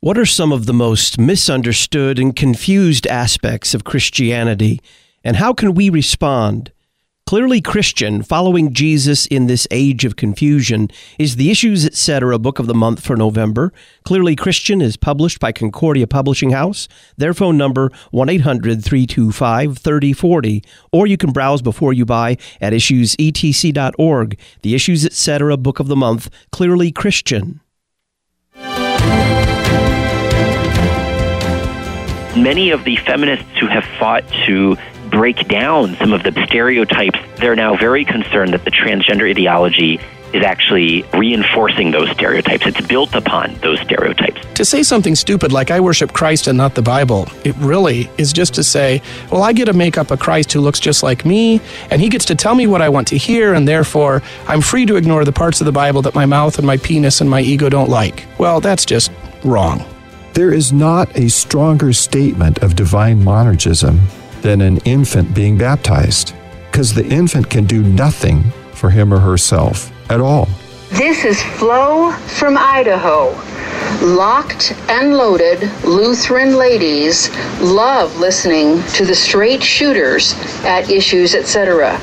What are some of the most misunderstood and confused aspects of Christianity, and how can we respond? Clearly Christian, following Jesus in this age of confusion, is the Issues Etc. Book of the Month for November. Clearly Christian is published by Concordia Publishing House. Their phone number, 1-800-325-3040. Or you can browse before you buy at issuesetc.org. The Issues Etc. Book of the Month, Clearly Christian. Many of the feminists who have fought to break down some of the stereotypes, they're now very concerned that the transgender ideology is actually reinforcing those stereotypes. It's built upon those stereotypes. To say something stupid like, I worship Christ and not the Bible, it really is just to say, well, I get to make up a Christ who looks just like me, and he gets to tell me what I want to hear, and therefore I'm free to ignore the parts of the Bible that my mouth and my penis and my ego don't like. Well, that's just wrong. There is not a stronger statement of divine monarchism than an infant being baptized, because the infant can do nothing for him or herself at all. This is Flo from Idaho. Locked and loaded Lutheran ladies love listening to the straight shooters at Issues Etc.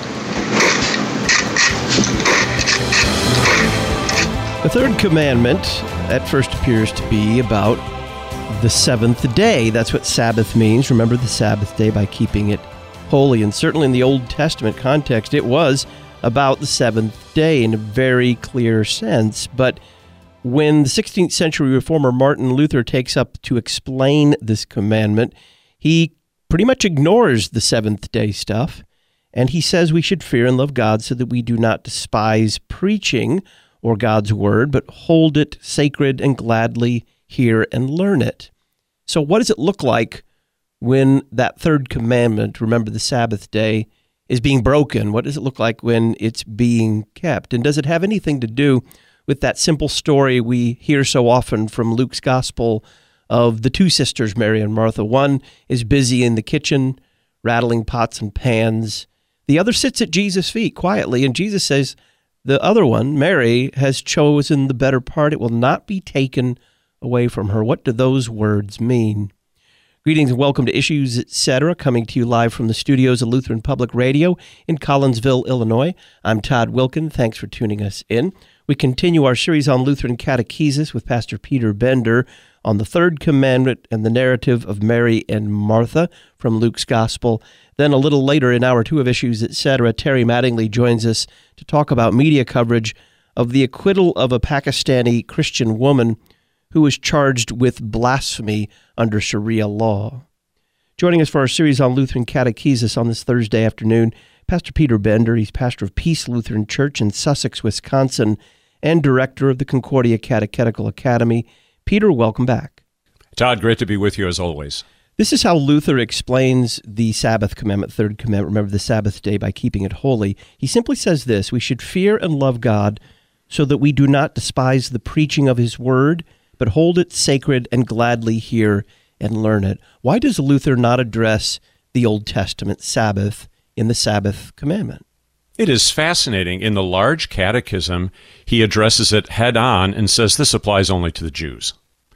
The third commandment at first appears to be about the seventh day. That's what Sabbath means. Remember the Sabbath day by keeping it holy. And certainly in the Old Testament context, it was about the seventh day in a very clear sense. But when the 16th century reformer Martin Luther takes up to explain this commandment, he pretty much ignores the seventh day stuff. And he says we should fear and love God so that we do not despise preaching or God's word, but hold it sacred and gladly hear and learn it. So what does it look like when that third commandment, remember the Sabbath day, is being broken? What does it look like when it's being kept? And does it have anything to do with that simple story we hear so often from Luke's gospel of the two sisters, Mary and Martha? One is busy in the kitchen, rattling pots and pans. The other sits at Jesus' feet quietly, and Jesus says, the other one, Mary, has chosen the better part. It will not be taken away from her. What do those words mean? Greetings and welcome to Issues Etc., coming to you live from the studios of Lutheran Public Radio in Collinsville, Illinois. I'm Todd Wilkin. Thanks for tuning us in. We continue our series on Lutheran catechesis with Pastor Peter Bender on the third commandment and the narrative of Mary and Martha from Luke's Gospel. Then a little later in hour two of Issues Etc., Terry Mattingly joins us to talk about media coverage of the acquittal of a Pakistani Christian woman who was charged with blasphemy under Sharia law. Joining us for our series on Lutheran catechesis on this Thursday afternoon, Pastor Peter Bender. He's pastor of Peace Lutheran Church in Sussex, Wisconsin, and director of the Concordia Catechetical Academy. Peter, welcome back. Todd, great to be with you as always. This is how Luther explains the Sabbath commandment, third commandment, remember the Sabbath day by keeping it holy. He simply says this: we should fear and love God so that we do not despise the preaching of his word, but hold it sacred and gladly hear and learn it. Why does Luther not address the Old Testament Sabbath in the Sabbath commandment? It is fascinating. In the large catechism, he addresses it head on and says this applies only to the Jews.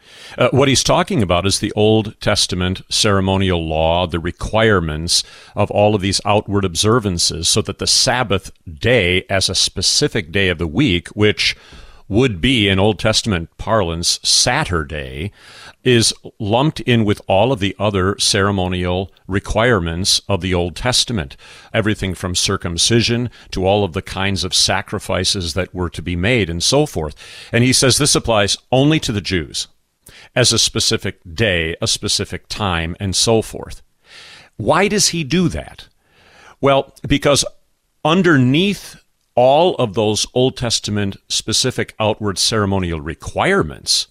What he's talking about is the Old Testament ceremonial law, the requirements of all of these outward observances, so that the Sabbath day as a specific day of the week, which would be, in Old Testament parlance, Saturday, is lumped in with all of the other ceremonial requirements of the Old Testament. Everything from circumcision to all of the kinds of sacrifices that were to be made and so forth. And he says this applies only to the Jews as a specific day, a specific time, and so forth. Why does he do that? Well, because underneath all of those Old Testament specific outward ceremonial requirements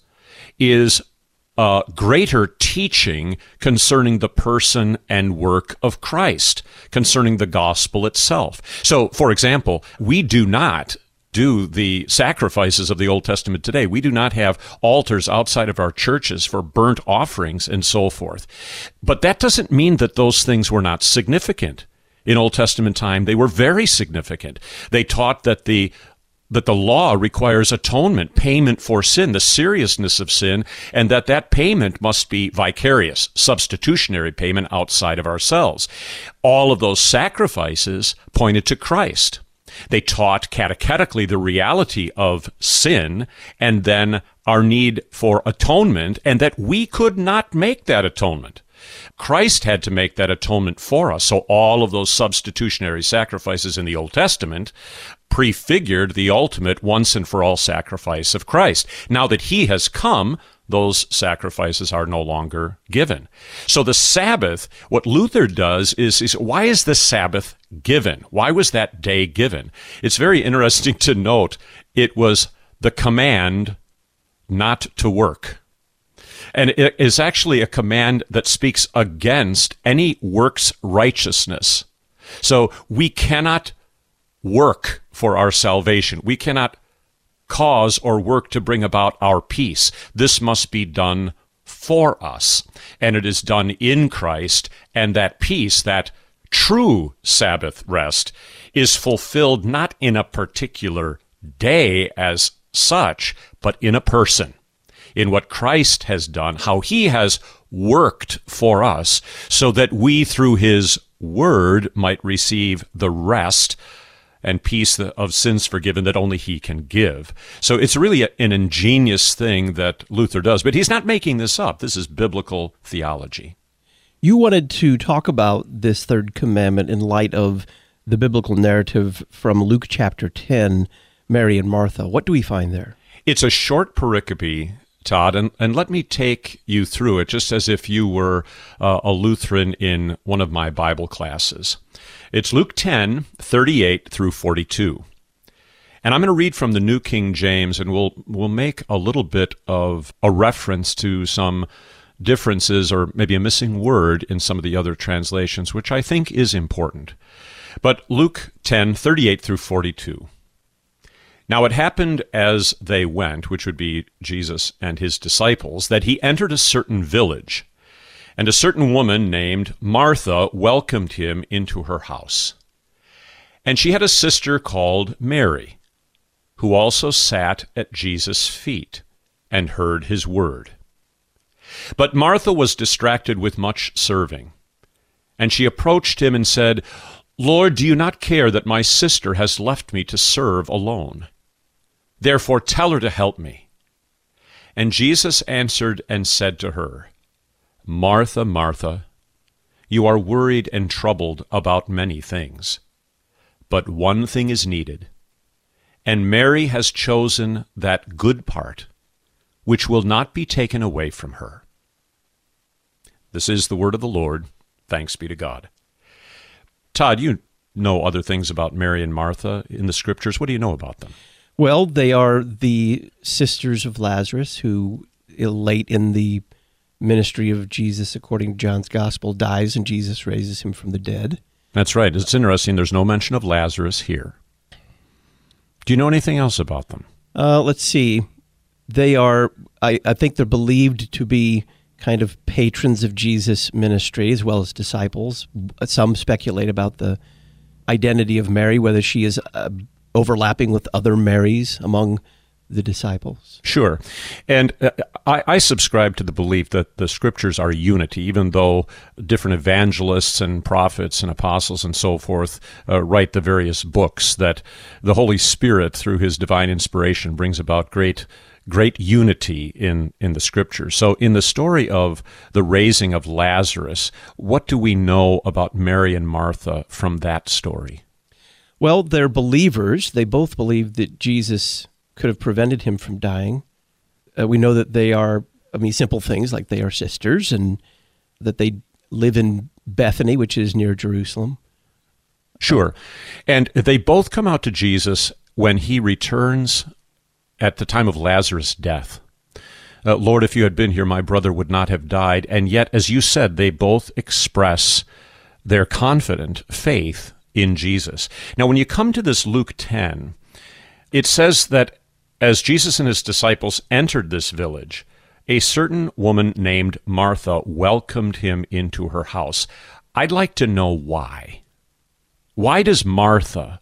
is greater teaching concerning the person and work of Christ, concerning the gospel itself. So, for example, we do not do the sacrifices of the Old Testament today. We do not have altars outside of our churches for burnt offerings and so forth. But that doesn't mean that those things were not significant. In Old Testament time, they were very significant. They taught that the that the law requires atonement, payment for sin, the seriousness of sin, and that payment must be vicarious, substitutionary payment outside of ourselves. All of those sacrifices pointed to Christ. They taught catechetically the reality of sin and then our need for atonement, and that we could not make that atonement. Christ had to make that atonement for us. So all of those substitutionary sacrifices in the Old Testament prefigured the ultimate once and for all sacrifice of Christ. Now that he has come, those sacrifices are no longer given. So the Sabbath, what Luther does is why is the Sabbath given? Why was that day given? It's very interesting to note it was the command not to work. And it is actually a command that speaks against any works righteousness. So we cannot work for our salvation. We cannot cause or work to bring about our peace. This must be done for us. And it is done in Christ. And that peace, that true Sabbath rest, is fulfilled not in a particular day as such, but in a person, in what Christ has done, how he has worked for us, so that we, through his word, might receive the rest and peace of sins forgiven that only he can give. So it's really an ingenious thing that Luther does, but he's not making this up. This is biblical theology. You wanted to talk about this third commandment in light of the biblical narrative from Luke chapter 10, Mary and Martha. What do we find there? It's a short pericope, Todd, and let me take you through it just as if you were a Lutheran in one of my Bible classes. It's Luke 10, 38 through 42. And I'm going to read from the New King James, and we'll make a little bit of a reference to some differences or maybe a missing word in some of the other translations, which I think is important. But Luke 10, 38 through 42. Now it happened as they went, which would be Jesus and his disciples, that he entered a certain village, and a certain woman named Martha welcomed him into her house. And she had a sister called Mary, who also sat at Jesus' feet and heard his word. But Martha was distracted with much serving, and she approached him and said, "Lord, do you not care that my sister has left me to serve alone? Therefore tell her to help me." And Jesus answered and said to her, "Martha, Martha, you are worried and troubled about many things, but one thing is needed, and Mary has chosen that good part, which will not be taken away from her." This is the word of the Lord. Thanks be to God. Todd, you know other things about Mary and Martha in the Scriptures. What do you know about them? Well, they are the sisters of Lazarus, who late in the ministry of Jesus, according to John's Gospel, dies and Jesus raises him from the dead. That's right. It's interesting. There's no mention of Lazarus here. Do you know anything else about them? Let's see. They are, I think they're believed to be kind of patrons of Jesus' ministry as well as disciples. Some speculate about the identity of Mary, whether she is overlapping with other Marys among the disciples. Sure. And I subscribe to the belief that the Scriptures are unity, even though different evangelists and prophets and apostles and so forth write the various books, that the Holy Spirit, through his divine inspiration, brings about great unity in the Scriptures. So in the story of the raising of Lazarus, what do we know about Mary and Martha from that story? Well, they're believers. They both believe that Jesus could have prevented him from dying. We know that they are, simple things like they are sisters and that they live in Bethany, which is near Jerusalem. Sure. And they both come out to Jesus when he returns at the time of Lazarus' death. Lord, if you had been here, my brother would not have died. And yet, as you said, they both express their confident faith in Jesus. Now, when you come to this Luke 10, it says that as Jesus and his disciples entered this village, a certain woman named Martha welcomed him into her house. I'd like to know why. Why does Martha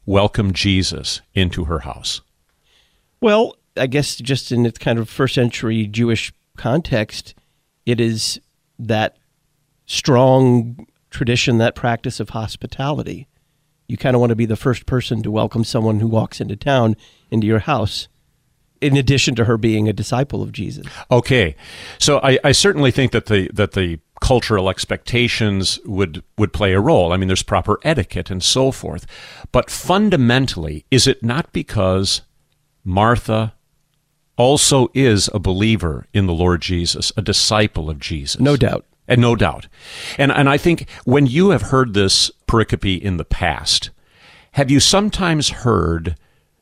welcome Jesus into her house? Well, I guess just in its kind of first century Jewish context, it is that strong tradition, that practice of hospitality. You kind of want to be the first person to welcome someone who walks into town into your house, in addition to her being a disciple of Jesus. Okay. So I certainly think that the cultural expectations would play a role. I mean, there's proper etiquette and so forth. But fundamentally, is it not because Martha also is a believer in the Lord Jesus, a disciple of Jesus? No doubt. And no doubt. And I think when you have heard this pericope in the past, have you sometimes heard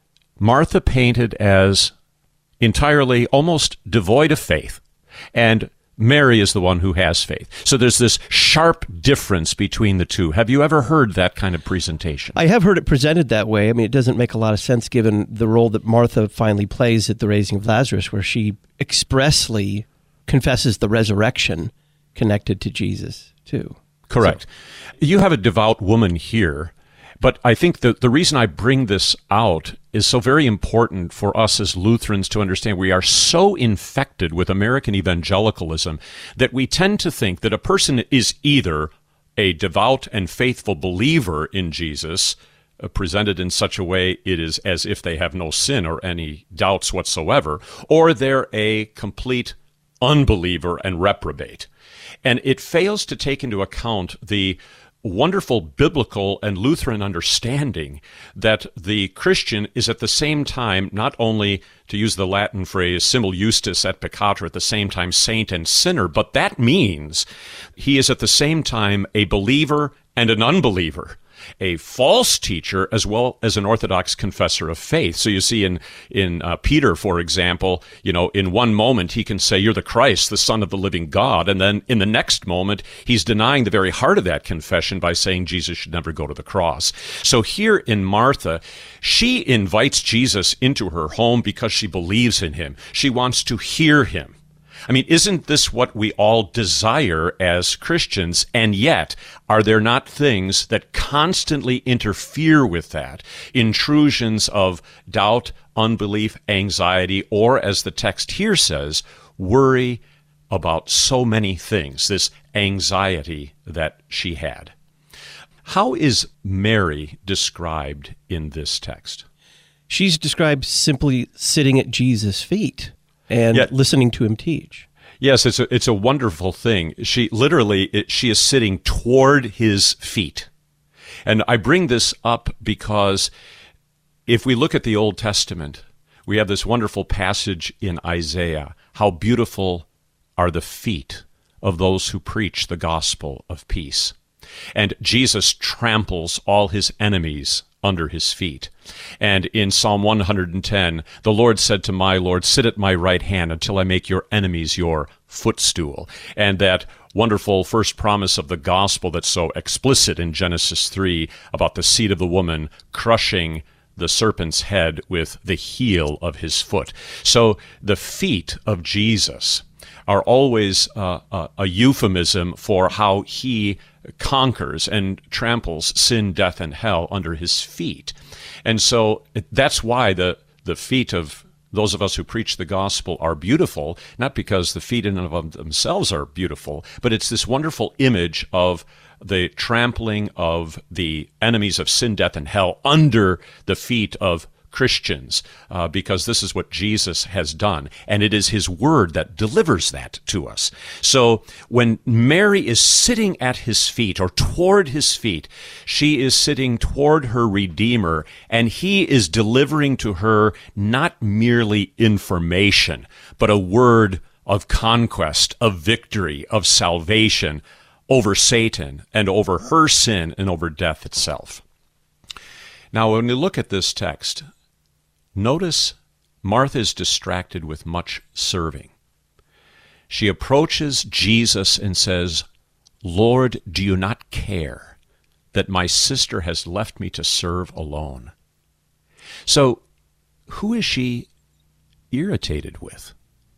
Martha painted as entirely almost devoid of faith, and Mary is the one who has faith? So there's this sharp difference between the two. Have you ever heard that kind of presentation? I have heard it presented that way. I mean, it doesn't make a lot of sense given the role that Martha finally plays at the raising of Lazarus, where she expressly confesses the resurrection connected to Jesus, too. Correct. So, you have a devout woman here, but I think the reason I bring this out is so very important for us as Lutherans to understand. We are so infected with American evangelicalism that we tend to think that a person is either a devout and faithful believer in Jesus, presented in such a way it is as if they have no sin or any doubts whatsoever, or they're a complete unbeliever and reprobate. And it fails to take into account the wonderful biblical and Lutheran understanding that the Christian is at the same time not only, to use the Latin phrase, simul justus et peccator, at the same time saint and sinner, but that means he is at the same time a believer and an unbeliever, a false teacher as well as an orthodox confessor of faith. So you see in Peter, for example, in one moment he can say, "You're the Christ, the Son of the living God," and then in the next moment he's denying the very heart of that confession by saying Jesus should never go to the cross. So here in Martha, she invites Jesus into her home because she believes in him. She wants to hear him. I mean, isn't this what we all desire as Christians? And yet, are there not things that constantly interfere with that? Intrusions of doubt, unbelief, anxiety, or as the text here says, worry about so many things, this anxiety that she had. How is Mary described in this text? She's described simply sitting at Jesus' feet and listening to him teach. Yes, it's a wonderful thing. She is sitting toward his feet. And I bring this up because if we look at the Old Testament, we have this wonderful passage in Isaiah, how beautiful are the feet of those who preach the gospel of peace. And Jesus tramples all his enemies under his feet. And in Psalm 110, the Lord said to my Lord, "Sit at my right hand until I make your enemies your footstool." And that wonderful first promise of the gospel that's so explicit in Genesis 3 about the seed of the woman crushing the serpent's head with the heel of his foot. So the feet of Jesus are always a euphemism for how he conquers and tramples sin, death, and hell under his feet. And so that's why the feet of those of us who preach the gospel are beautiful, not because the feet in and of themselves are beautiful, but it's this wonderful image of the trampling of the enemies of sin, death, and hell under the feet of Christians, because this is what Jesus has done, and it is his word that delivers that to us. So when Mary is sitting at his feet or toward his feet, she is sitting toward her Redeemer, and he is delivering to her not merely information, but a word of conquest, of victory, of salvation over Satan and over her sin and over death itself. Now, when we look at this text, notice Martha is distracted with much serving. She approaches Jesus and says, "Lord, do you not care that my sister has left me to serve alone?" So, who is she irritated with?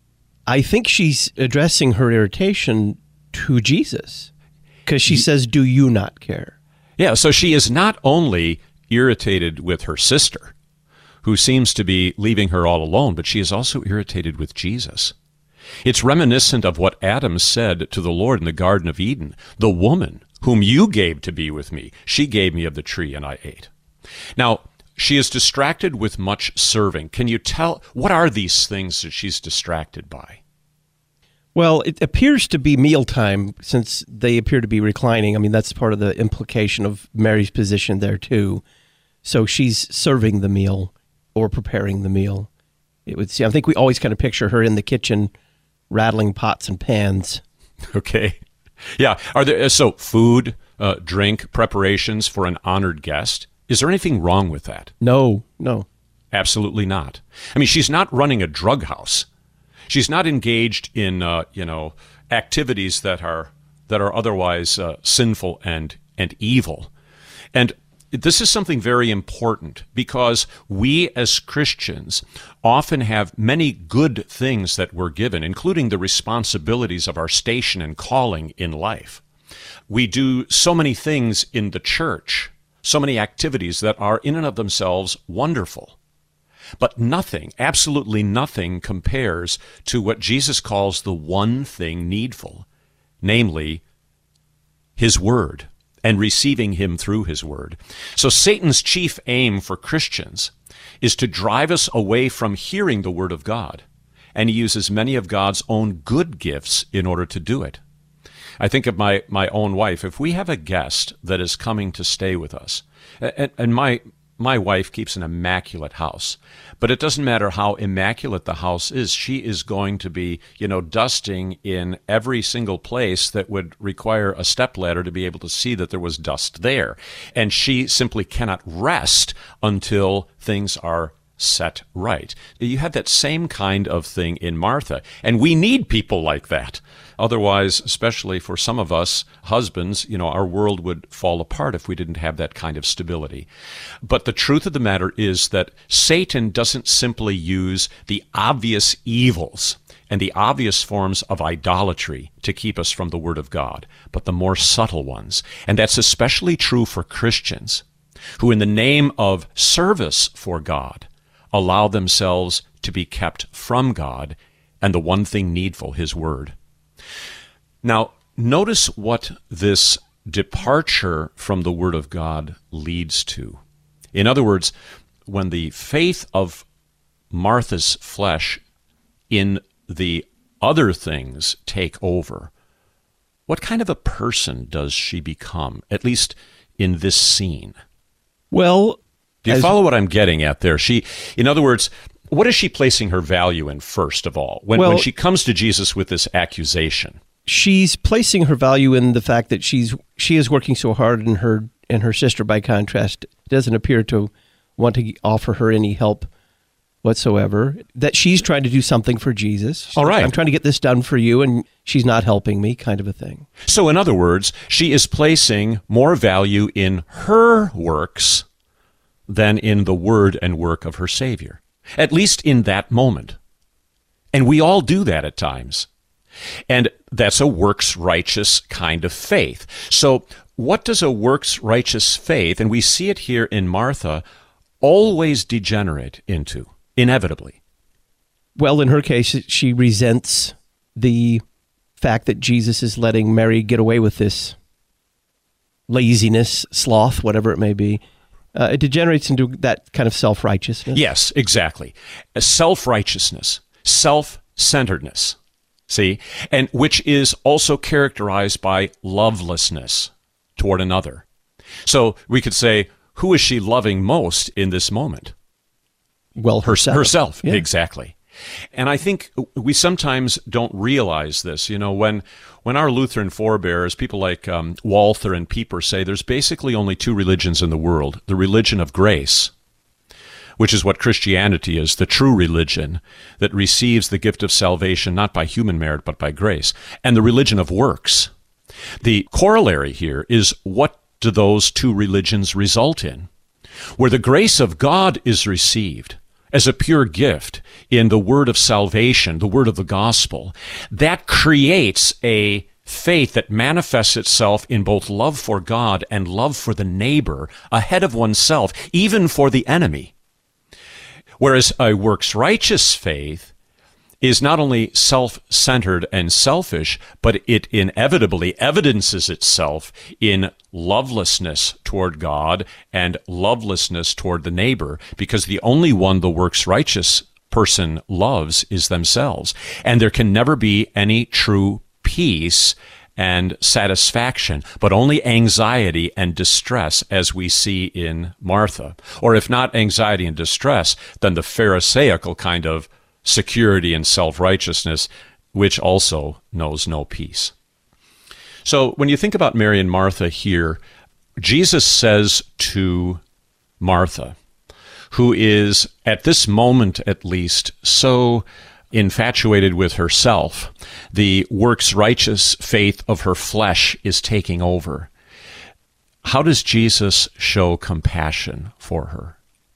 I think she's addressing her irritation to Jesus, because she says, "Do you not care?" Yeah, so she is not only irritated with her sister, who seems to be leaving her all alone, but she is also irritated with Jesus. It's reminiscent of what Adam said to the Lord in the Garden of Eden. The woman whom you gave to be with me, she gave me of the tree and I ate. Now, she is distracted with much serving. Can you tell, what are these things that she's distracted by? Well, it appears to be mealtime since they appear to be reclining. I mean, that's part of the implication of Mary's position there, too. So she's serving the meal or preparing the meal. It would seem. I think we always kind of picture her in the kitchen rattling pots and pans. Okay. Yeah. Are there so food, drink, preparations for an honored guest? Is there anything wrong with that? No. Absolutely not. I mean, she's not running a drug house. She's not engaged in activities that are otherwise sinful and evil. And this is something very important because we as Christians often have many good things that we're given, including the responsibilities of our station and calling in life. We do so many things in the church, so many activities that are in and of themselves wonderful. But nothing, absolutely nothing, compares to what Jesus calls the one thing needful, namely His Word and receiving Him through His Word. So Satan's chief aim for Christians is to drive us away from hearing the Word of God, and he uses many of God's own good gifts in order to do it. I think of my own wife. If we have a guest that is coming to stay with us, and my wife keeps an immaculate house, but it doesn't matter how immaculate the house is. She is going to be, dusting in every single place that would require a stepladder to be able to see that there was dust there. And she simply cannot rest until things are set right. You have that same kind of thing in Martha, and we need people like that. Otherwise, especially for some of us husbands, our world would fall apart if we didn't have that kind of stability. But the truth of the matter is that Satan doesn't simply use the obvious evils and the obvious forms of idolatry to keep us from the Word of God, but the more subtle ones. And that's especially true for Christians who, in the name of service for God, allow themselves to be kept from God and the one thing needful, His Word. Now, notice what this departure from the Word of God leads to. In other words, when the faith of Martha's flesh in the other things take over, what kind of a person does she become, at least in this scene? Well, do you follow what I'm getting at there? In other words, what is she placing her value in first of all when she comes to Jesus with this accusation? She's placing her value in the fact that she is working so hard, and her sister, by contrast, doesn't appear to want to offer her any help whatsoever. That she's trying to do something for Jesus. All right. I'm trying to get this done for you, and she's not helping me, kind of a thing. So in other words, she is placing more value in her works than in the word and work of her Savior, at least in that moment. And we all do that at times. And that's a works-righteous kind of faith. So what does a works-righteous faith, and we see it here in Martha, always degenerate into, inevitably? Well, in her case, she resents the fact that Jesus is letting Mary get away with this laziness, sloth, whatever it may be. It degenerates into that kind of self-righteousness. Yes, exactly. Self-righteousness, self-centeredness, see? And which is also characterized by lovelessness toward another. So we could say, who is she loving most in this moment? Well, herself. Herself, yeah. Exactly. And I think we sometimes don't realize this. When our Lutheran forebears, people like Walther and Pieper, say there's basically only two religions in the world: the religion of grace, which is what Christianity is, the true religion that receives the gift of salvation not by human merit but by grace, and the religion of works. The corollary here is, what do those two religions result in? Where the grace of God is received as a pure gift in the word of salvation, the word of the gospel, that creates a faith that manifests itself in both love for God and love for the neighbor ahead of oneself, even for the enemy. Whereas a works-righteous faith is not only self-centered and selfish, but it inevitably evidences itself in lovelessness toward God and lovelessness toward the neighbor, because the only one the works-righteous person loves is themselves. And there can never be any true peace and satisfaction, but only anxiety and distress, as we see in Martha. Or if not anxiety and distress, then the Pharisaical kind of security and self-righteousness, which also knows no peace. So when you think about Mary and Martha here, Jesus says to Martha, who is, at this moment at least, so infatuated with herself, the works-righteous faith of her flesh is taking over. How does Jesus show compassion for her?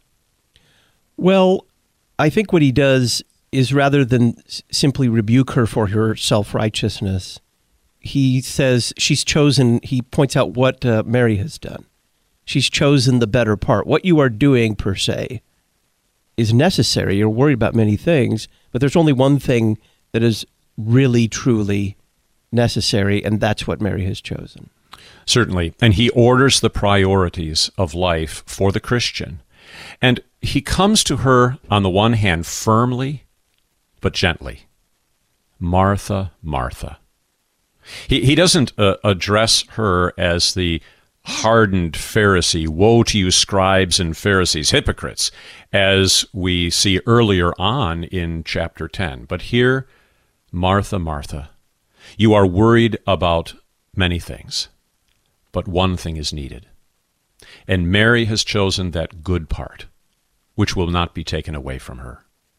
Well, I think what he does is, rather than simply rebuke her for her self-righteousness, he says she's chosen, he points out what Mary has done. She's chosen the better part. What you are doing, per se, is necessary. You're worried about many things, but there's only one thing that is really, truly necessary, and that's what Mary has chosen. Certainly. And he orders the priorities of life for the Christian. And he comes to her, on the one hand, firmly, but gently. Martha, Martha. He doesn't address her as the hardened Pharisee, woe to you scribes and Pharisees, hypocrites, as we see earlier on in chapter 10. But here, Martha, Martha, you are worried about many things, but one thing is needed. And Mary has chosen that good part, which will not be taken away from her.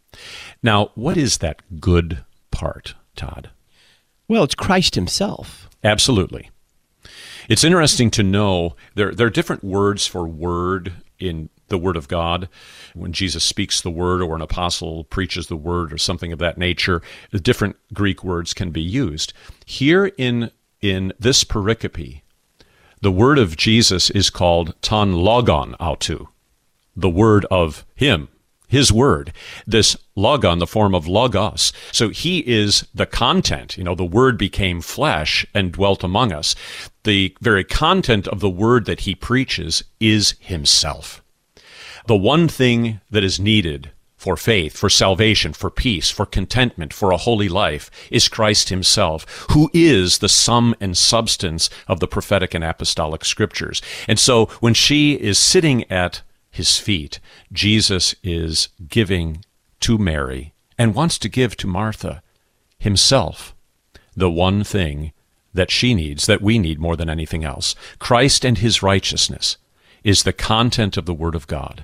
Now, what is that good part, Todd? Well, it's Christ himself. Absolutely. It's interesting to know there are different words for word in the Word of God. When Jesus speaks the word, or an apostle preaches the word, or something of that nature, different Greek words can be used. Here in this pericope, the word of Jesus is called ton logon autou, the word of him, his word. This logon, the form of logos. So he is the content. The word became flesh and dwelt among us. The very content of the word that he preaches is himself. The one thing that is needed for faith, for salvation, for peace, for contentment, for a holy life is Christ himself, who is the sum and substance of the prophetic and apostolic scriptures. And so when she is sitting at his feet, Jesus is giving to Mary, and wants to give to Martha, himself, the one thing that she needs, that we need more than anything else. Christ and his righteousness is the content of the Word of God.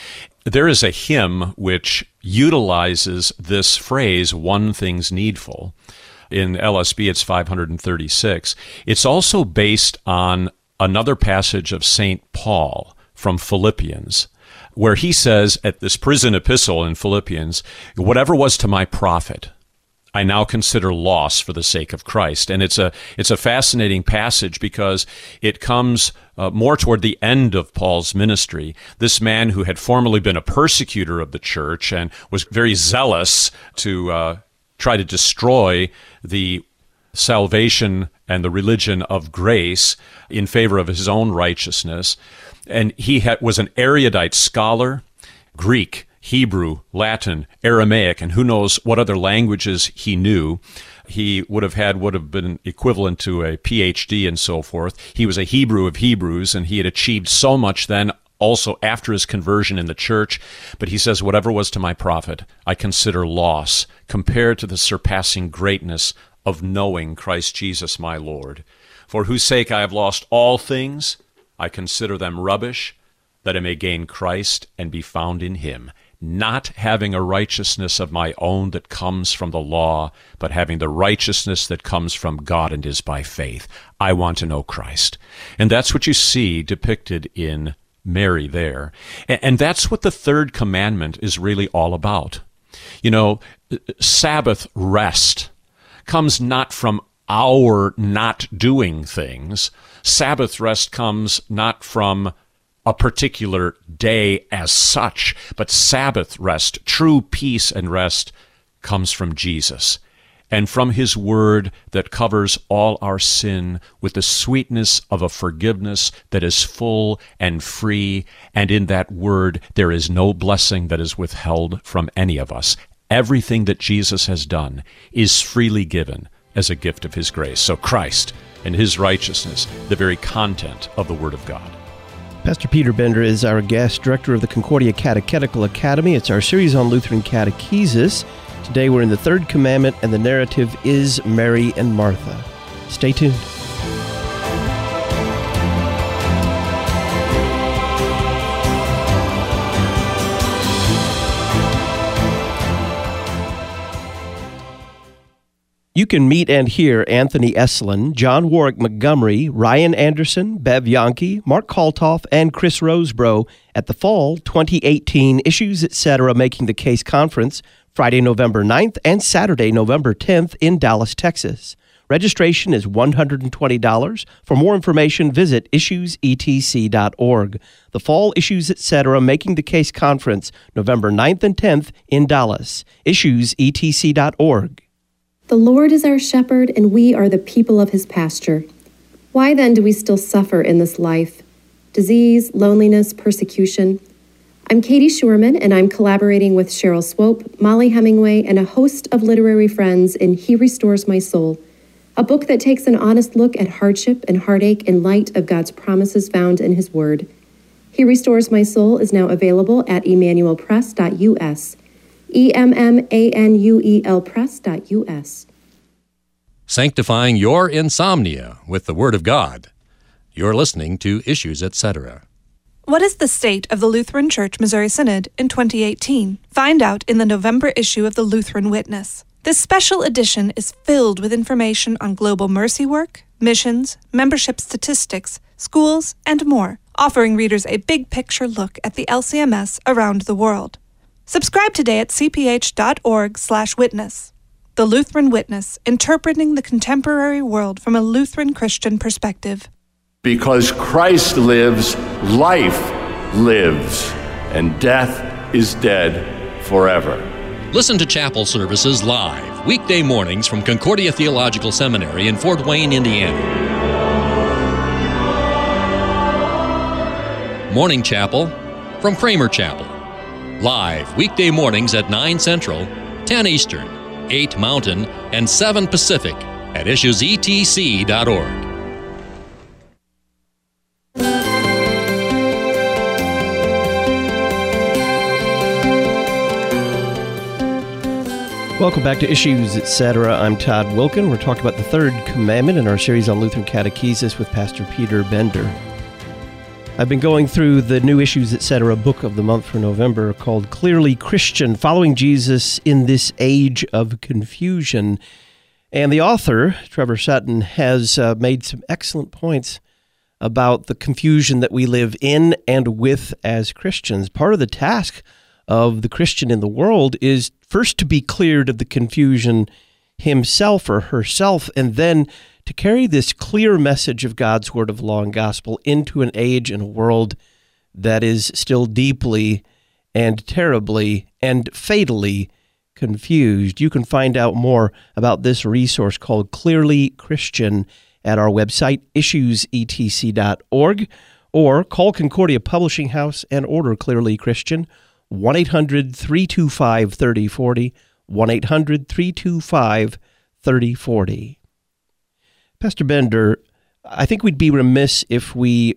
There is a hymn which utilizes this phrase, one thing's needful. In LSB, it's 536. It's also based on another passage of St. Paul from Philippians, where he says at this prison epistle in Philippians, whatever was to my profit, I now consider loss for the sake of Christ. And it's a fascinating passage because it comes more toward the end of Paul's ministry. This man who had formerly been a persecutor of the church and was very zealous to try to destroy the salvation and the religion of grace in favor of his own righteousness. And he was an erudite scholar, Greek, Hebrew, Latin, Aramaic, and who knows what other languages he knew. He would have been equivalent to a PhD and so forth. He was a Hebrew of Hebrews, and he had achieved so much then, also after his conversion in the church. But he says, whatever was to my profit, I consider loss compared to the surpassing greatness of knowing Christ Jesus my Lord, for whose sake I have lost all things. I consider them rubbish, that I may gain Christ and be found in him, not having a righteousness of my own that comes from the law, but having the righteousness that comes from God and is by faith. I want to know Christ. And that's what you see depicted in Mary there. And that's what the third commandment is really all about. Sabbath rest comes not from our not doing things. Sabbath rest comes not from a particular day as such, but Sabbath rest, true peace and rest, comes from Jesus and from his word that covers all our sin with the sweetness of a forgiveness that is full and free, and in that word there is no blessing that is withheld from any of us. Everything that Jesus has done is freely given as a gift of his grace. So Christ and his righteousness, the very content of the Word of God. Pastor Peter Bender is our guest, director of the Concordia Catechetical Academy. It's our series on Lutheran catechesis. Today we're in the third commandment, and the narrative is Mary and Martha. Stay tuned. You can meet and hear Anthony Eslin, John Warwick Montgomery, Ryan Anderson, Bev Yankee, Mark Kaltoff, and Chris Rosebrough at the Fall 2018 Issues Etc. Making the Case Conference, Friday, November 9th and Saturday, November 10th in Dallas, Texas. Registration is $120. For more information, visit issuesetc.org. The Fall Issues Etc. Making the Case Conference, November 9th and 10th in Dallas. issuesetc.org. The Lord is our shepherd, and we are the people of his pasture. Why then do we still suffer in this life? Disease, loneliness, persecution. I'm Katie Schurman, and I'm collaborating with Cheryl Swope, Molly Hemingway, and a host of literary friends in He Restores My Soul, a book that takes an honest look at hardship and heartache in light of God's promises found in his word. He Restores My Soul is now available at emmanuelpress.us. EMMANUELpress.us. Sanctifying your insomnia with the Word of God. You're listening to Issues Etc. What is the state of the Lutheran Church Missouri Synod in 2018? Find out in the November issue of the Lutheran Witness. This special edition is filled with information on global mercy work, missions, membership statistics, schools, and more, offering readers a big picture look at the LCMS around the world. Subscribe today at cph.org/witness. The Lutheran Witness, interpreting the contemporary world from a Lutheran Christian perspective. Because Christ lives, life lives, and death is dead forever. Listen to chapel services live, weekday mornings from Concordia Theological Seminary in Fort Wayne, Indiana. Morning chapel from Kramer Chapel. Live weekday mornings at 9 Central, 10 Eastern, 8 Mountain, and 7 Pacific at issuesetc.org. Welcome back to Issues Etc. I'm Todd Wilkin. We're talking about the third commandment in our series on Lutheran catechesis with Pastor Peter Bender. I've been going through the new Issues Etc. book of the month for November called Clearly Christian, Following Jesus in This Age of Confusion. And the author, Trevor Sutton, has made some excellent points about the confusion that we live in and with as Christians. Part of the task of the Christian in the world is first to be cleared of the confusion himself or herself, and then to carry this clear message of God's word of law and gospel into an age and a world that is still deeply and terribly and fatally confused. You can find out more about this resource called Clearly Christian at our website, issuesetc.org, or call Concordia Publishing House and order Clearly Christian, 1-800-325-3040, 1-800-325-3040. Pastor Bender, I think we'd be remiss if we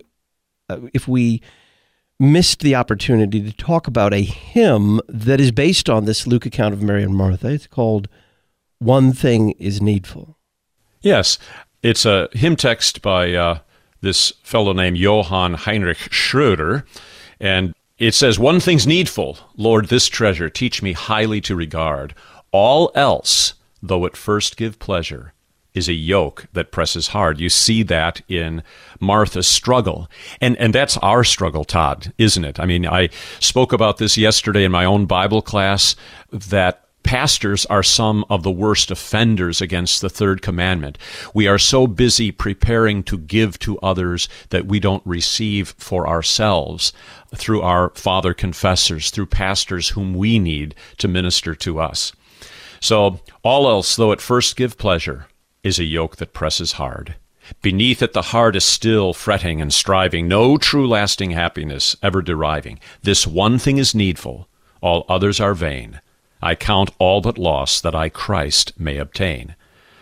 missed the opportunity to talk about a hymn that is based on this Luke account of Mary and Martha. It's called One Thing is Needful. Yes, it's a hymn text by this fellow named Johann Heinrich Schroeder, and it says, "One thing's needful, Lord, this treasure, teach me highly to regard. All else, though at first give pleasure, is a yoke that presses hard." You see that in Martha's struggle. And that's our struggle, Todd, isn't it? I mean, I spoke about this yesterday in my own Bible class, that Pastors are some of the worst offenders against the third commandment. We are so busy preparing to give to others that we don't receive for ourselves through our father confessors, through pastors whom we need to minister to us. So, all else, though at first give pleasure, is a yoke that presses hard. Beneath it the heart is still fretting and striving, no true lasting happiness ever deriving. This one thing is needful, all others are vain. I count all but loss that I Christ may obtain.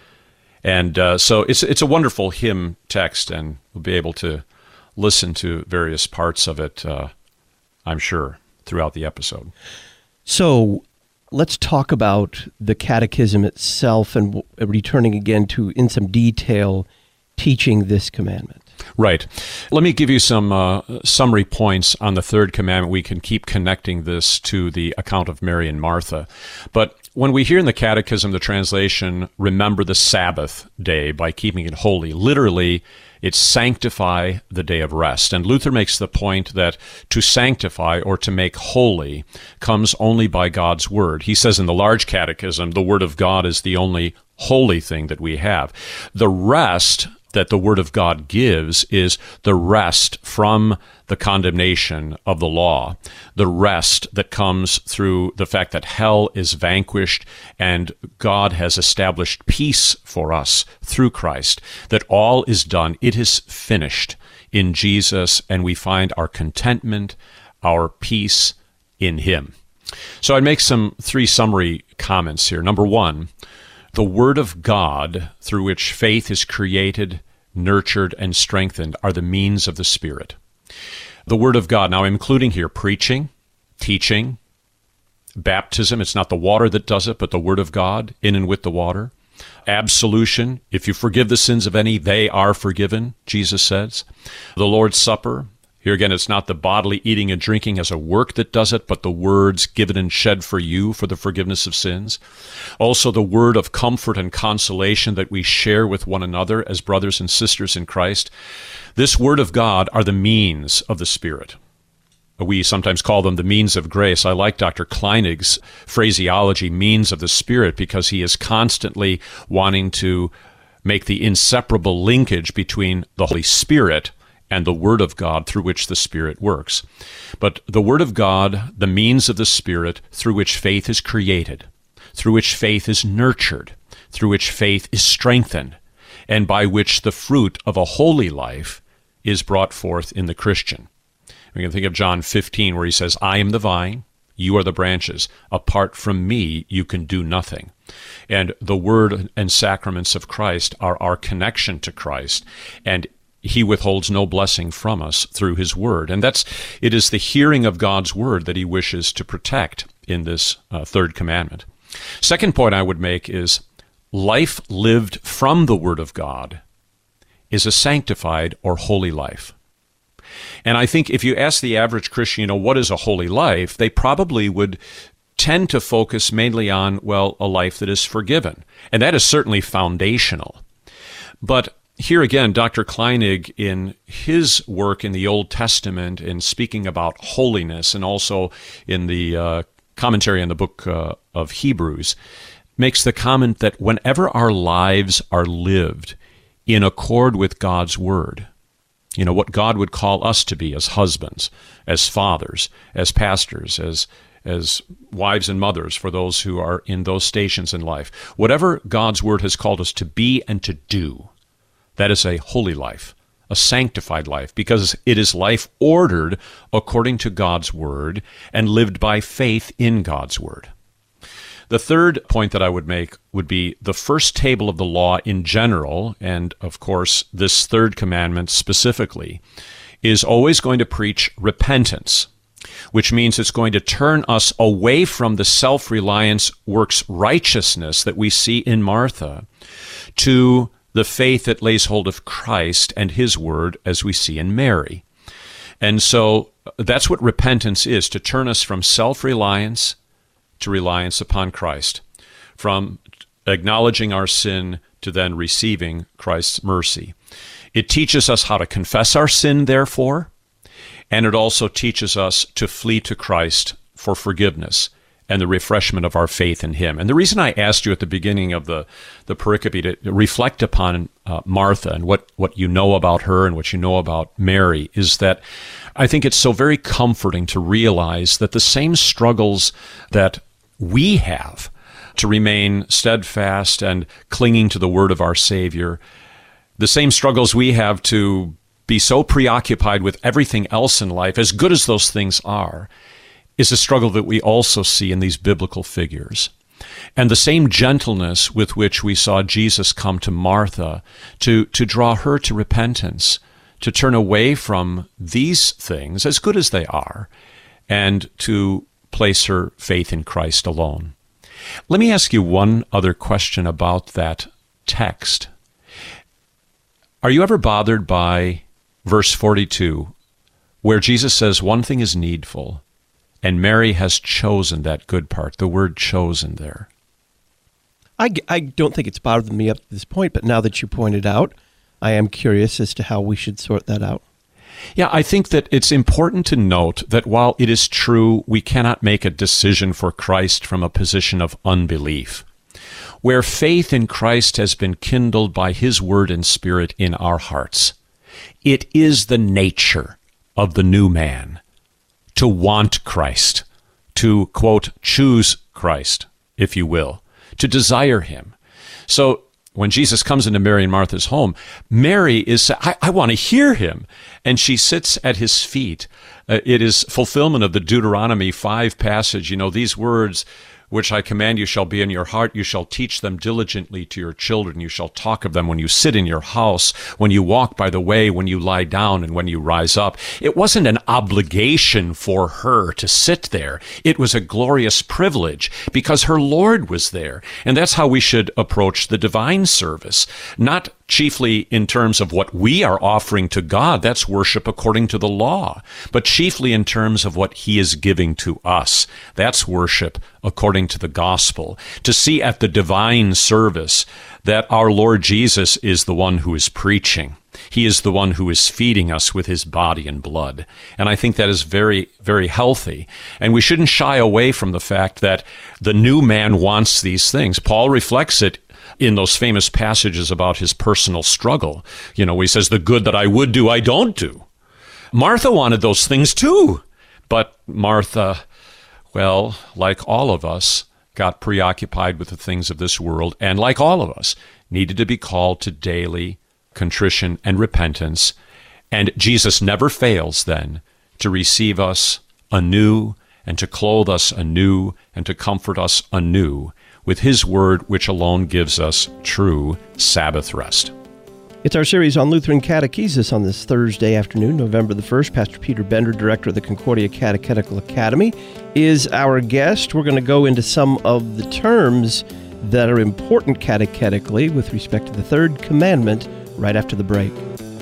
And so it's a wonderful hymn text, and we'll be able to listen to various parts of it, I'm sure, throughout the episode. So let's talk about the catechism itself and returning again to, in some detail, teaching this commandment. Right. Let me give you some summary points on the third commandment. We can keep connecting this to the account of Mary and Martha. But when we hear in the Catechism the translation, remember the Sabbath day by keeping it holy, literally, it's sanctify the day of rest. And Luther makes the point that to sanctify or to make holy comes only by God's Word. He says in the Large Catechism, the Word of God is the only holy thing that we have. The rest that the Word of God gives is the rest from the condemnation of the law, the rest that comes through the fact that hell is vanquished and God has established peace for us through Christ, that all is done, it is finished in Jesus, and we find our contentment, our peace in Him. So I'd make three summary comments here. Number one, the Word of God, through which faith is created, nurtured, and strengthened, are the means of the Spirit. The Word of God, now I'm including here preaching, teaching, baptism. It's not the water that does it, but the Word of God in and with the water. Absolution. If you forgive the sins of any, they are forgiven, Jesus says. The Lord's Supper. Here again, it's not the bodily eating and drinking as a work that does it, but the words given and shed for you for the forgiveness of sins. Also, the word of comfort and consolation that we share with one another as brothers and sisters in Christ. This word of God are the means of the Spirit. We sometimes call them the means of grace. I like Dr. Kleinig's phraseology, means of the Spirit, because he is constantly wanting to make the inseparable linkage between the Holy Spirit and the Word of God through which the Spirit works. But the Word of God, the means of the Spirit through which faith is created, through which faith is nurtured, through which faith is strengthened, and by which the fruit of a holy life is brought forth in the Christian. We can think of John 15, where he says, I am the vine, you are the branches. Apart from me, you can do nothing. And the Word and sacraments of Christ are our connection to Christ, and He withholds no blessing from us through His Word. And it is the hearing of God's Word that He wishes to protect in this third commandment. Second point I would make is life lived from the Word of God is a sanctified or holy life. And I think if you ask the average Christian, what is a holy life, they probably would tend to focus mainly on, a life that is forgiven. And that is certainly foundational. But here again, Dr. Kleinig, in his work in the Old Testament, in speaking about holiness, and also in the commentary on the book of Hebrews, makes the comment that whenever our lives are lived in accord with God's Word, what God would call us to be as husbands, as fathers, as pastors, as wives and mothers for those who are in those stations in life, whatever God's Word has called us to be and to do, that is a holy life, a sanctified life, because it is life ordered according to God's Word and lived by faith in God's Word. The third point that I would make would be the first table of the law in general, and of course this third commandment specifically, is always going to preach repentance, which means it's going to turn us away from the self-reliance, works righteousness that we see in Martha to the faith that lays hold of Christ and His Word, as we see in Mary. And so that's what repentance is, to turn us from self-reliance to reliance upon Christ, from acknowledging our sin to then receiving Christ's mercy. It teaches us how to confess our sin, therefore, and it also teaches us to flee to Christ for forgiveness and the refreshment of our faith in him. And the reason I asked you at the beginning of the pericope to reflect upon Martha and what you know about her and what you know about Mary is that I think it's so very comforting to realize that the same struggles that we have to remain steadfast and clinging to the word of our Savior, the same struggles we have to be so preoccupied with everything else in life, as good as those things are, is a struggle that we also see in these biblical figures. And the same gentleness with which we saw Jesus come to Martha to draw her to repentance, to turn away from these things, as good as they are, and to place her faith in Christ alone. Let me ask you one other question about that text. Are you ever bothered by verse 42, where Jesus says one thing is needful, and Mary has chosen that good part, the word chosen there? I don't think it's bothered me up to this point, but now that you pointed out, I am curious as to how we should sort that out. Yeah, I think that it's important to note that while it is true we cannot make a decision for Christ from a position of unbelief, where faith in Christ has been kindled by his word and spirit in our hearts, it is the nature of the new man to want Christ, to, quote, choose Christ, if you will, to desire him. So when Jesus comes into Mary and Martha's home, Mary is, I want to hear him. And she sits at his feet. It is fulfillment of the Deuteronomy 5 passage. You know, these words which I command you shall be in your heart. You shall teach them diligently to your children. You shall talk of them when you sit in your house, when you walk by the way, when you lie down, and when you rise up. It wasn't an obligation for her to sit there. It was a glorious privilege because her Lord was there. And that's how we should approach the divine service, not chiefly in terms of what we are offering to God, that's worship according to the law, but chiefly in terms of what he is giving to us. That's worship according to the gospel. To see at the divine service that our Lord Jesus is the one who is preaching. He is the one who is feeding us with his body and blood. And I think that is very, very healthy. And we shouldn't shy away from the fact that the new man wants these things. Paul reflects it in those famous passages about his personal struggle. You know, he says, the good that I would do, I don't do. Martha wanted those things too. But Martha, well, like all of us, got preoccupied with the things of this world, and like all of us, needed to be called to daily contrition and repentance. And Jesus never fails then to receive us anew and to clothe us anew and to comfort us anew with his word, which alone gives us true Sabbath rest. It's our series on Lutheran catechesis on this Thursday afternoon, November the 1st. Pastor Peter Bender, director of the Concordia Catechetical Academy, is our guest. We're going to go into some of the terms that are important catechetically with respect to the third commandment right after the break.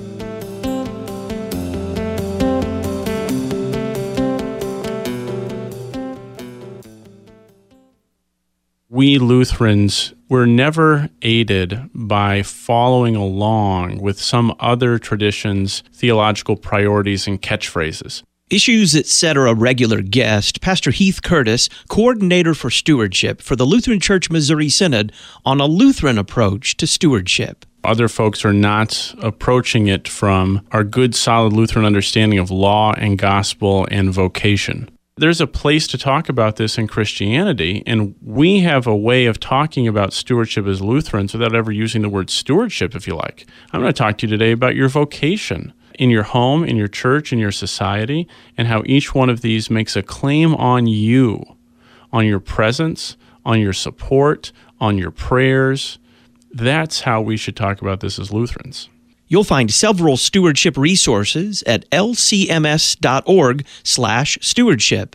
We Lutherans were never aided by following along with some other traditions' theological priorities and catchphrases. Issues Etc. regular guest, Pastor Heath Curtis, coordinator for stewardship for the Lutheran Church Missouri Synod on a Lutheran approach to stewardship. Other folks are not approaching it from our good, solid Lutheran understanding of law and gospel and vocation. There's a place to talk about this in Christianity, and we have a way of talking about stewardship as Lutherans without ever using the word stewardship, if you like. I'm going to talk to you today about your vocation in your home, in your church, in your society, and how each one of these makes a claim on you, on your presence, on your support, on your prayers. That's how we should talk about this as Lutherans. You'll find several stewardship resources at lcms.org/stewardship,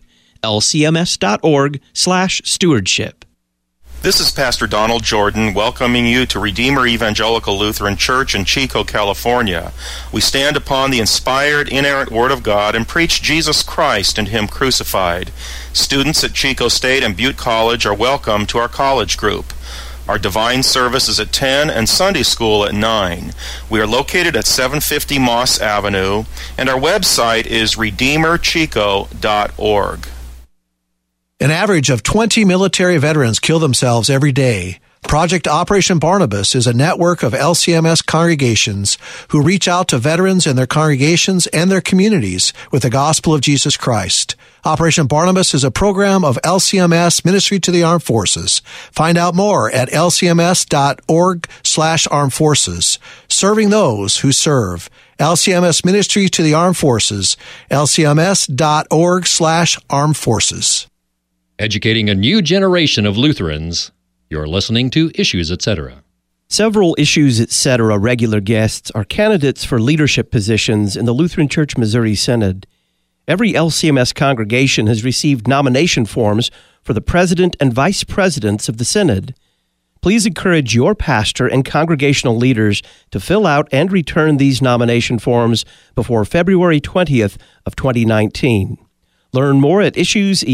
lcms.org/stewardship. This is Pastor Donald Jordan welcoming you to Redeemer Evangelical Lutheran Church in Chico, California. We stand upon the inspired, inerrant Word of God and preach Jesus Christ and Him crucified. Students at Chico State and Butte College are welcome to our college group. Our divine service is at 10 and Sunday school at 9. We are located at 750 Moss Avenue, and our website is redeemerchico.org. An average of 20 military veterans kill themselves every day. Project Operation Barnabas is a network of LCMS congregations who reach out to veterans in their congregations and their communities with the gospel of Jesus Christ. Operation Barnabas is a program of LCMS Ministry to the Armed Forces. Find out more at lcms.org/armed forces. Serving those who serve. LCMS Ministry to the Armed Forces. lcms.org/armed forces. Educating a new generation of Lutherans. You're listening to Issues, Etc. Several Issues, Etc. regular guests are candidates for leadership positions in the Lutheran Church Missouri Synod. Every LCMS congregation has received nomination forms for the president and vice presidents of the Synod. Please encourage your pastor and congregational leaders to fill out and return these nomination forms before February 20th of 2019. Learn more at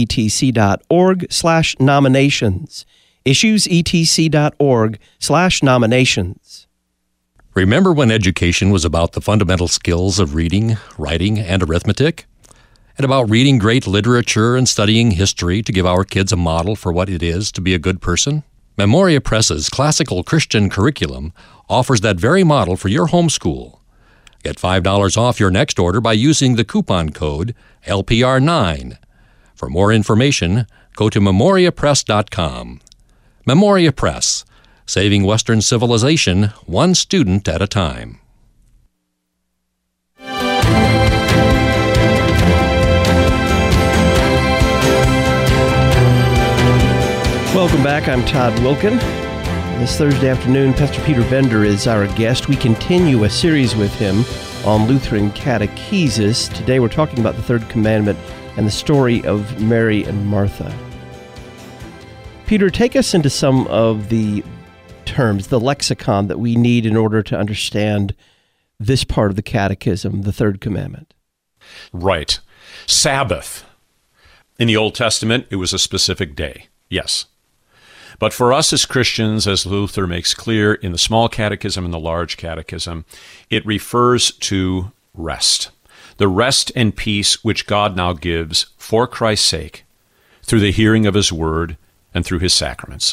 issuesetc.org/nominations. issuesetc.org/nominations. Remember when education was about the fundamental skills of reading, writing, and arithmetic? And about reading great literature and studying history to give our kids a model for what it is to be a good person? Memoria Press's classical Christian curriculum offers that very model for your homeschool. Get $5 off your next order by using the coupon code LPR9. For more information, go to memoriapress.com. Memoria Press, saving Western civilization one student at a time. Welcome back. I'm Todd Wilken. This Thursday afternoon, Pastor Peter Bender is our guest. We continue a series with him on Lutheran catechesis. Today we're talking about the Third Commandment and the story of Mary and Martha. Peter, take us into some of the terms, the lexicon that we need in order to understand this part of the catechism, the Third Commandment. Right. Sabbath. In the Old Testament, it was a specific day. Yes. But for us as Christians, as Luther makes clear in the Small Catechism and the Large Catechism, it refers to rest. The rest and peace which God now gives for Christ's sake through the hearing of His Word and through His sacraments.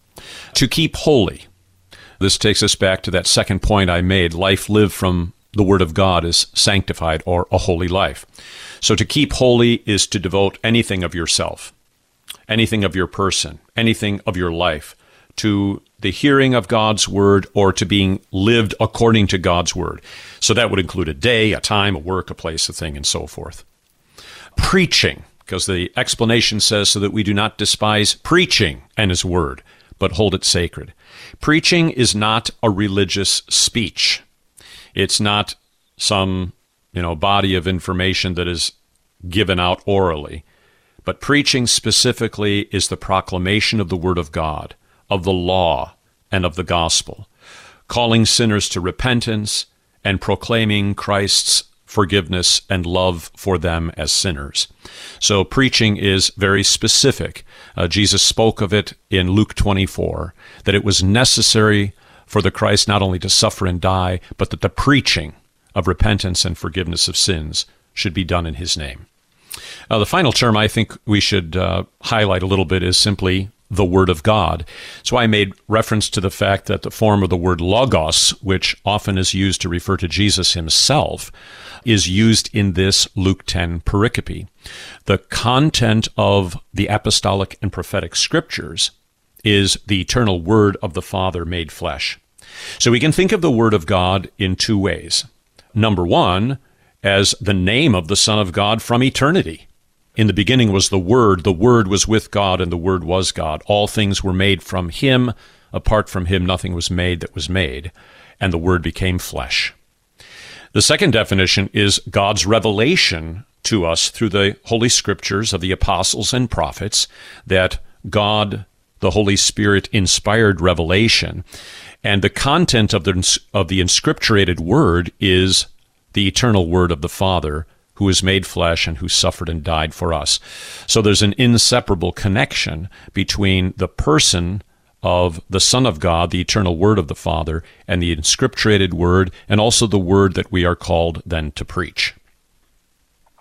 To keep holy. This takes us back to that second point I made. Life lived from the Word of God is sanctified, or a holy life. So to keep holy is to devote anything of yourself, anything of your person, anything of your life to the hearing of God's Word or to being lived according to God's Word. So that would include a day, a time, a work, a place, a thing, and so forth. Preaching, because the explanation says so that we do not despise preaching and His Word, but hold it sacred. Preaching is not a religious speech. It's not some, body of information that is given out orally. But preaching specifically is the proclamation of the Word of God, of the law, and of the gospel, calling sinners to repentance and proclaiming Christ's forgiveness and love for them as sinners. So preaching is very specific. Jesus spoke of it in Luke 24, that it was necessary for the Christ not only to suffer and die, but that the preaching of repentance and forgiveness of sins should be done in His name. The final term I think we should highlight a little bit is simply the Word of God. So I made reference to the fact that the form of the word logos, which often is used to refer to Jesus Himself, is used in this Luke 10 pericope. The content of the apostolic and prophetic scriptures is the eternal Word of the Father made flesh. So we can think of the Word of God in two ways. Number one, as the name of the Son of God from eternity. In the beginning was the Word was with God, and the Word was God. All things were made from Him. Apart from Him, nothing was made that was made. And the Word became flesh. The second definition is God's revelation to us through the Holy Scriptures of the apostles and prophets, that God, the Holy Spirit, inspired revelation. And the content of the inscripturated Word is the eternal Word of the Father, who is made flesh and who suffered and died for us. So there's an inseparable connection between the person of the Son of God, the eternal Word of the Father, and the inscripturated Word, and also the Word that we are called then to preach.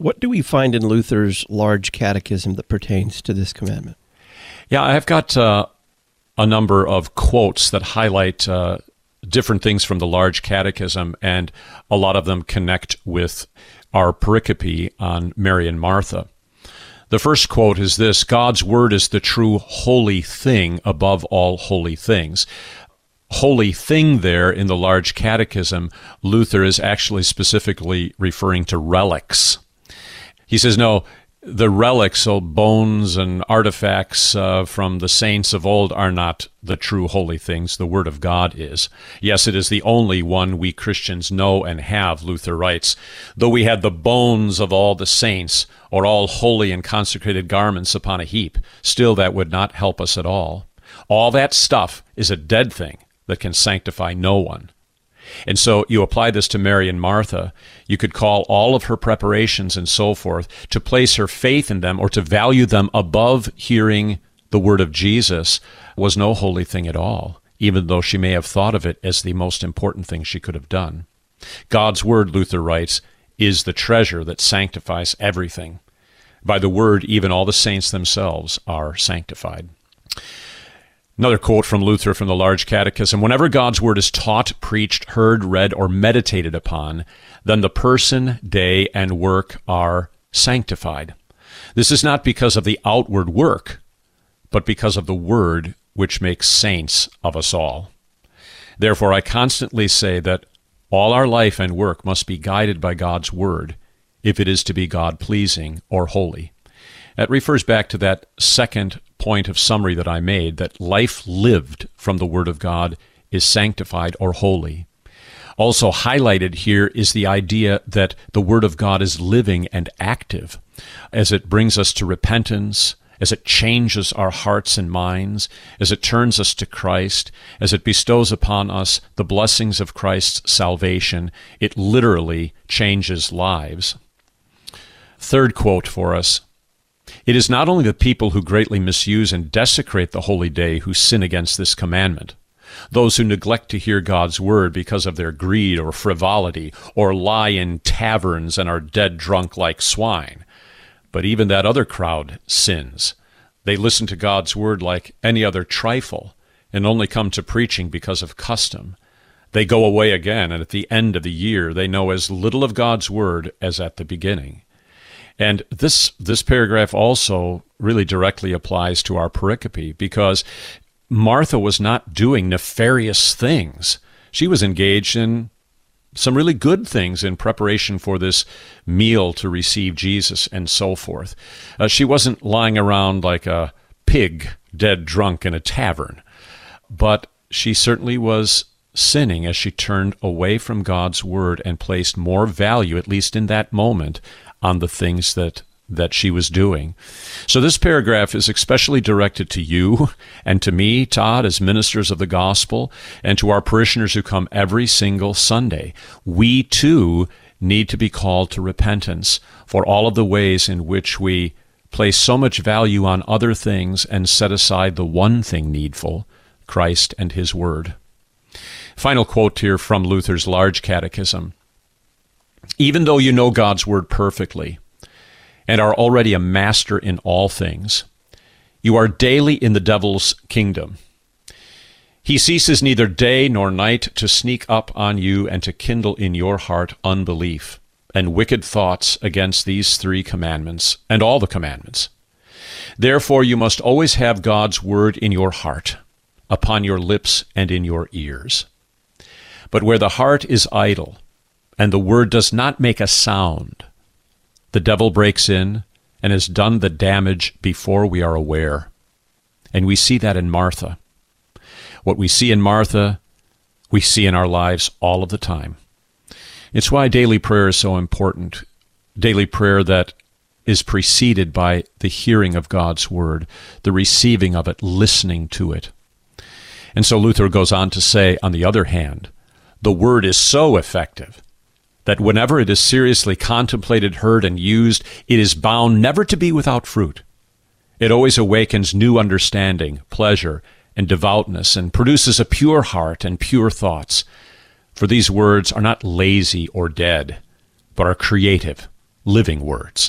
What do we find in Luther's large catechism that pertains to this commandment? Yeah, I've got a number of quotes that highlight different things from the large catechism, and a lot of them connect with our pericope on Mary and Martha. The first quote is this: God's word is the true holy thing above all holy things. Holy thing there in the large catechism, Luther is actually specifically referring to relics. He says, no, the relics, so bones and artifacts from the saints of old, are not the true holy things. The Word of God is. Yes, it is the only one we Christians know and have, Luther writes. Though we had the bones of all the saints, or all holy and consecrated garments upon a heap, still that would not help us at all. All that stuff is a dead thing that can sanctify no one. And so you apply this to Mary and Martha. You could call all of her preparations and so forth to place her faith in them or to value them above hearing the word of Jesus was no holy thing at all, even though she may have thought of it as the most important thing she could have done. God's word, Luther writes, is the treasure that sanctifies everything. By the word, even all the saints themselves are sanctified. Another quote from Luther from the Large Catechism: whenever God's word is taught, preached, heard, read, or meditated upon, then the person, day, and work are sanctified. This is not because of the outward work, but because of the word which makes saints of us all. Therefore, I constantly say that all our life and work must be guided by God's word if it is to be God-pleasing or holy. That refers back to that second point of summary that I made, that life lived from the Word of God is sanctified or holy. Also highlighted here is the idea that the Word of God is living and active as it brings us to repentance, as it changes our hearts and minds, as it turns us to Christ, as it bestows upon us the blessings of Christ's salvation. It literally changes lives. Third quote for us: it is not only the people who greatly misuse and desecrate the holy day who sin against this commandment, those who neglect to hear God's word because of their greed or frivolity, or lie in taverns and are dead drunk like swine, but even that other crowd sins. They listen to God's word like any other trifle, and only come to preaching because of custom. They go away again, and at the end of the year they know as little of God's word as at the beginning. And this paragraph also really directly applies to our pericope, because Martha was not doing nefarious things. She was engaged in some really good things in preparation for this meal to receive Jesus and so forth. She wasn't lying around like a pig, dead drunk in a tavern. But she certainly was sinning as she turned away from God's word and placed more value, at least in that moment, on the things that she was doing. So this paragraph is especially directed to you and to me, Todd, as ministers of the gospel, and to our parishioners who come every single Sunday. We, too, need to be called to repentance for all of the ways in which we place so much value on other things and set aside the one thing needful, Christ and His Word. Final quote here from Luther's Large Catechism: even though you know God's Word perfectly and are already a master in all things, you are daily in the devil's kingdom. He ceases neither day nor night to sneak up on you and to kindle in your heart unbelief and wicked thoughts against these 3 commandments and all the commandments. Therefore you must always have God's Word in your heart, upon your lips and in your ears. But where the heart is idle, and the word does not make a sound, the devil breaks in and has done the damage before we are aware. And we see that in Martha. What we see in Martha, we see in our lives all of the time. It's why daily prayer is so important. Daily prayer that is preceded by the hearing of God's word, the receiving of it, listening to it. And so Luther goes on to say, on the other hand, the word is so effective that whenever it is seriously contemplated, heard, and used, it is bound never to be without fruit. It always awakens new understanding, pleasure, and devoutness, and produces a pure heart and pure thoughts. For these words are not lazy or dead, but are creative living words.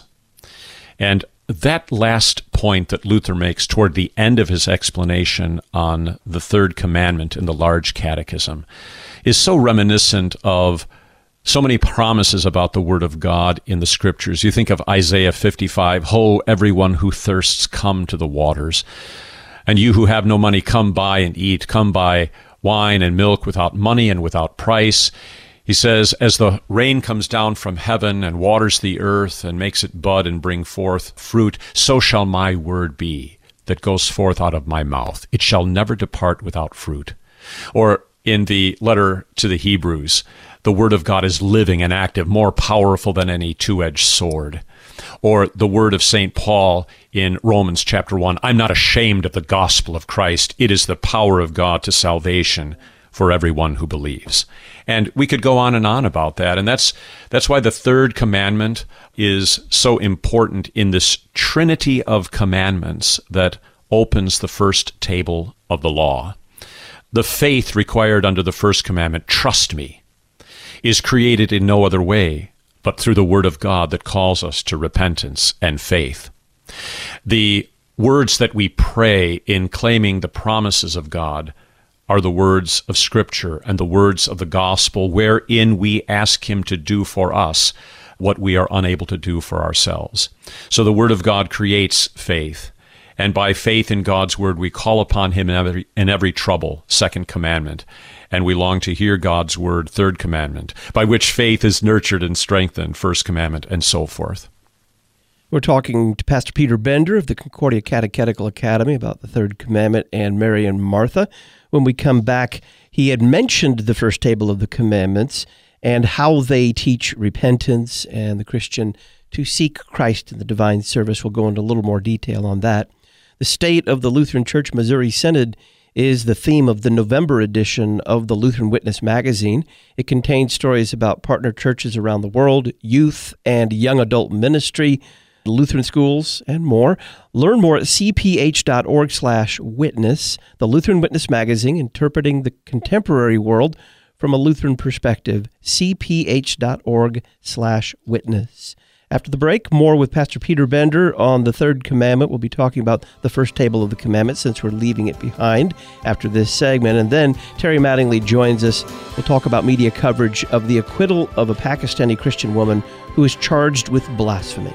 And that last point that Luther makes toward the end of his explanation on the third commandment in the Large Catechism is so reminiscent of so many promises about the Word of God in the Scriptures. You think of Isaiah 55, "Ho, everyone who thirsts, come to the waters. And you who have no money, come buy and eat. Come buy wine and milk without money and without price." He says, "As the rain comes down from heaven and waters the earth and makes it bud and bring forth fruit, so shall my word be that goes forth out of my mouth. It shall never depart without fruit." Or in the letter to the Hebrews, the word of God is living and active, more powerful than any two-edged sword. Or the word of St. Paul in Romans chapter 1, "I'm not ashamed of the gospel of Christ. It is the power of God to salvation for everyone who believes." And we could go on and on about that. And that's why the third commandment is so important in this trinity of commandments that opens the first table of the law. The faith required under the first commandment, "Trust me," is created in no other way but through the Word of God that calls us to repentance and faith. The words that we pray in claiming the promises of God are the words of Scripture and the words of the gospel, wherein we ask Him to do for us what we are unable to do for ourselves. So the Word of God creates faith. And by faith in God's Word, we call upon Him in every trouble, second commandment. And we long to hear God's Word, third commandment, by which faith is nurtured and strengthened, first commandment, and so forth. We're talking to Pastor Peter Bender of the Concordia Catechetical Academy about the third commandment and Mary and Martha. When we come back, he had mentioned the first table of the commandments and how they teach repentance and the Christian to seek Christ in the divine service. We'll go into a little more detail on that. The state of the Lutheran Church Missouri Synod is the theme of the November edition of the Lutheran Witness magazine. It contains stories about partner churches around the world, youth and young adult ministry, Lutheran schools, and more. Learn more at cph.org/witness, the Lutheran Witness magazine, interpreting the contemporary world from a Lutheran perspective, cph.org/witness. After the break, more with Pastor Peter Bender on the third commandment. We'll be talking about the first table of the commandments since we're leaving it behind after this segment. And then Terry Mattingly joins us. We'll talk about media coverage of the acquittal of a Pakistani Christian woman who is charged with blasphemy.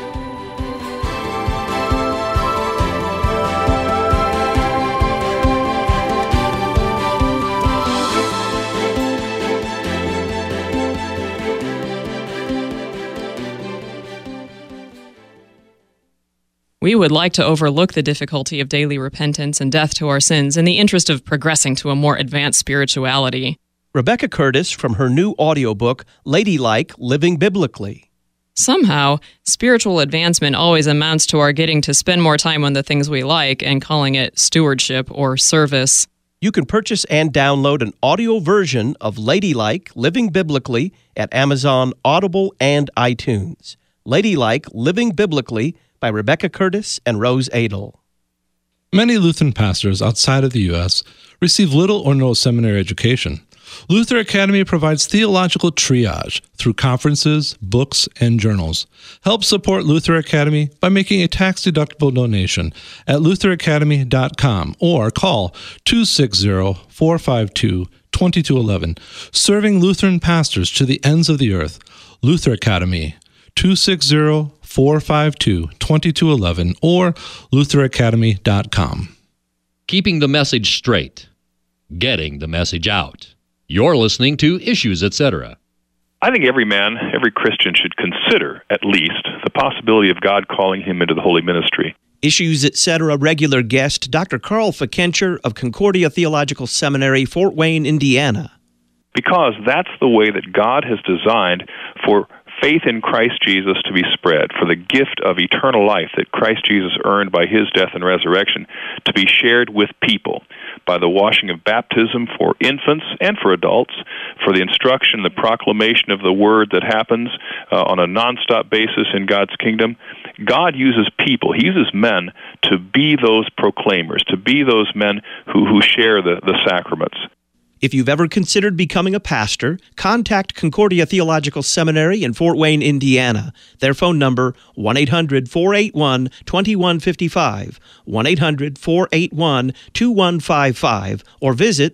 We would like to overlook the difficulty of daily repentance and death to our sins in the interest of progressing to a more advanced spirituality. Rebecca Curtis from her new audiobook, Ladylike, Living Biblically. Somehow, spiritual advancement always amounts to our getting to spend more time on the things we like and calling it stewardship or service. You can purchase and download an audio version of Ladylike, Living Biblically at Amazon, Audible, and iTunes. Ladylike, Living Biblically by Rebecca Curtis and Rose Adel. Many Lutheran pastors outside of the U.S. receive little or no seminary education. Luther Academy provides theological triage through conferences, books, and journals. Help support Luther Academy by making a tax-deductible donation at lutheracademy.com or call 260-452-2211. Serving Lutheran pastors to the ends of the earth. Luther Academy, 260-452-2211 or lutheracademy.com. Keeping the message straight. Getting the message out. You're listening to Issues, Etc. I think every man, every Christian should consider, at least, the possibility of God calling him into the holy ministry. Issues, Etc. regular guest, Dr. Carl Fikencher of Concordia Theological Seminary, Fort Wayne, Indiana. Because that's the way that God has designed for faith in Christ Jesus to be spread, for the gift of eternal life that Christ Jesus earned by his death and resurrection to be shared with people by the washing of baptism for infants and for adults, for the instruction, the proclamation of the word that happens on a nonstop basis in God's kingdom. God uses people, he uses men to be those proclaimers, to be those men who share the sacraments. If you've ever considered becoming a pastor, contact Concordia Theological Seminary in Fort Wayne, Indiana. Their phone number, 1-800-481-2155, 1-800-481-2155, or visit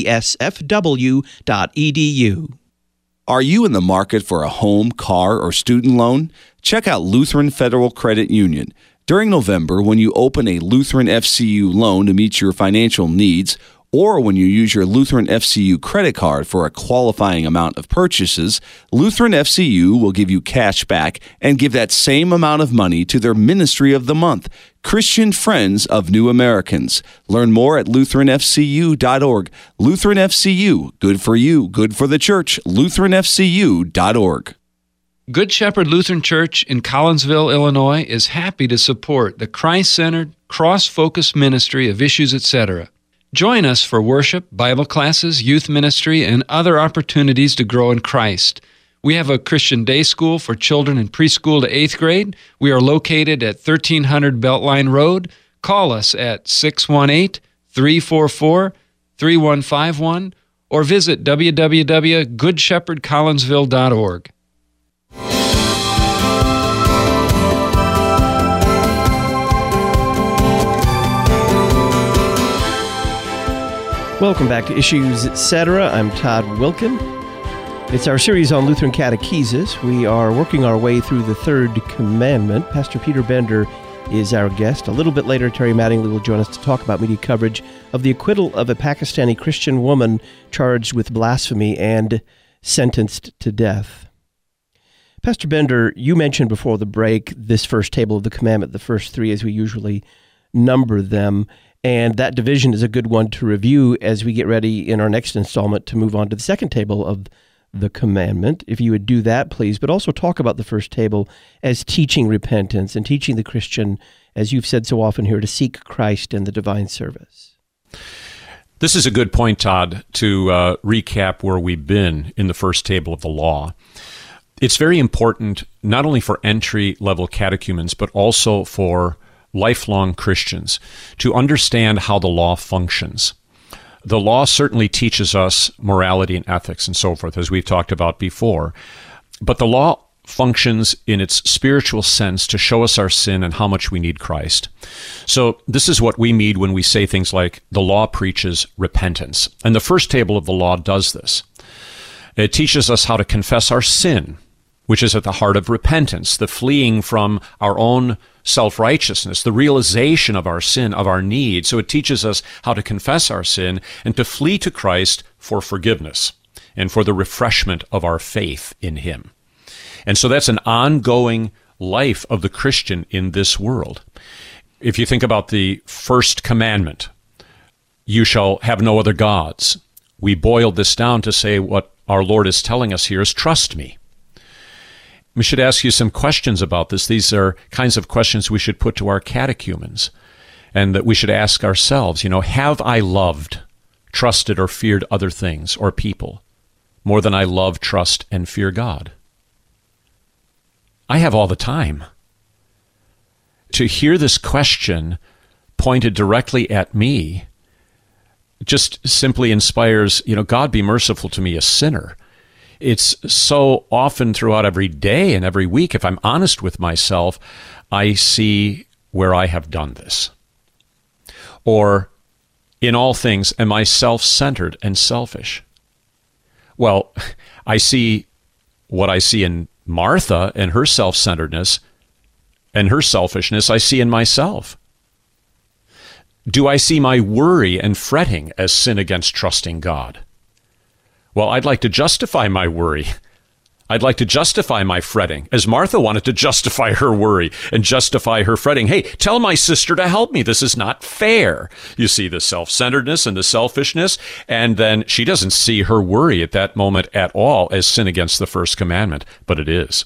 ctsfw.edu. Are you in the market for a home, car, or student loan? Check out Lutheran Federal Credit Union. During November, when you open a Lutheran FCU loan to meet your financial needs, or when you use your Lutheran FCU credit card for a qualifying amount of purchases, Lutheran FCU will give you cash back and give that same amount of money to their Ministry of the Month, Christian Friends of New Americans. Learn more at lutheranfcu.org. Lutheran FCU, good for you, good for the church, lutheranfcu.org. Good Shepherd Lutheran Church in Collinsville, Illinois is happy to support the Christ-centered, cross-focused ministry of Issues, etc. Join us for worship, Bible classes, youth ministry, and other opportunities to grow in Christ. We have a Christian day school for children in preschool to 8th grade. We are located at 1300 Beltline Road. Call us at 618-344-3151 or visit www.goodshepherdcollinsville.org. Welcome back to Issues, Etc. I'm Todd Wilkin. It's our series on Lutheran catechesis. We are working our way through the third commandment. Pastor Peter Bender is our guest. A little bit later, Terry Mattingly will join us to talk about media coverage of the acquittal of a Pakistani Christian woman charged with blasphemy and sentenced to death. Pastor Bender, you mentioned before the break this first table of the commandment, the first three as we usually number them. And that division is a good one to review as we get ready in our next installment to move on to the second table of the commandment. If you would do that, please, but also talk about the first table as teaching repentance and teaching the Christian, as you've said so often here, to seek Christ and the divine service. This is a good point, Todd, to recap where we've been in the first table of the law. It's very important not only for entry-level catechumens, but also for lifelong Christians to understand how the law functions. The law certainly teaches us morality and ethics and so forth, as we've talked about before, but the law functions in its spiritual sense to show us our sin and how much we need Christ. So this is what we mean when we say things like the law preaches repentance. And the first table of the law does this. It teaches us how to confess our sin, which is at the heart of repentance, the fleeing from our own self-righteousness, the realization of our sin, of our need. So it teaches us how to confess our sin and to flee to Christ for forgiveness and for the refreshment of our faith in Him. And so that's an ongoing life of the Christian in this world. If you think about the first commandment, you shall have no other gods. We boiled this down to say what our Lord is telling us here is trust me. We should ask you some questions about this. These are kinds of questions we should put to our catechumens and that we should ask ourselves, have I loved, trusted, or feared other things or people more than I love, trust, and fear God? I have all the time. To hear this question pointed directly at me just simply inspires, God be merciful to me, a sinner. It's so often throughout every day and every week, if I'm honest with myself, I see where I have done this. Or, in all things, am I self-centered and selfish? Well, I see what I see in Martha and her self-centeredness and her selfishness, I see in myself. Do I see my worry and fretting as sin against trusting God? Well, I'd like to justify my worry. I'd like to justify my fretting, as Martha wanted to justify her worry and justify her fretting. Hey, tell my sister to help me. This is not fair. You see the self-centeredness and the selfishness, and then she doesn't see her worry at that moment at all as sin against the first commandment, but it is.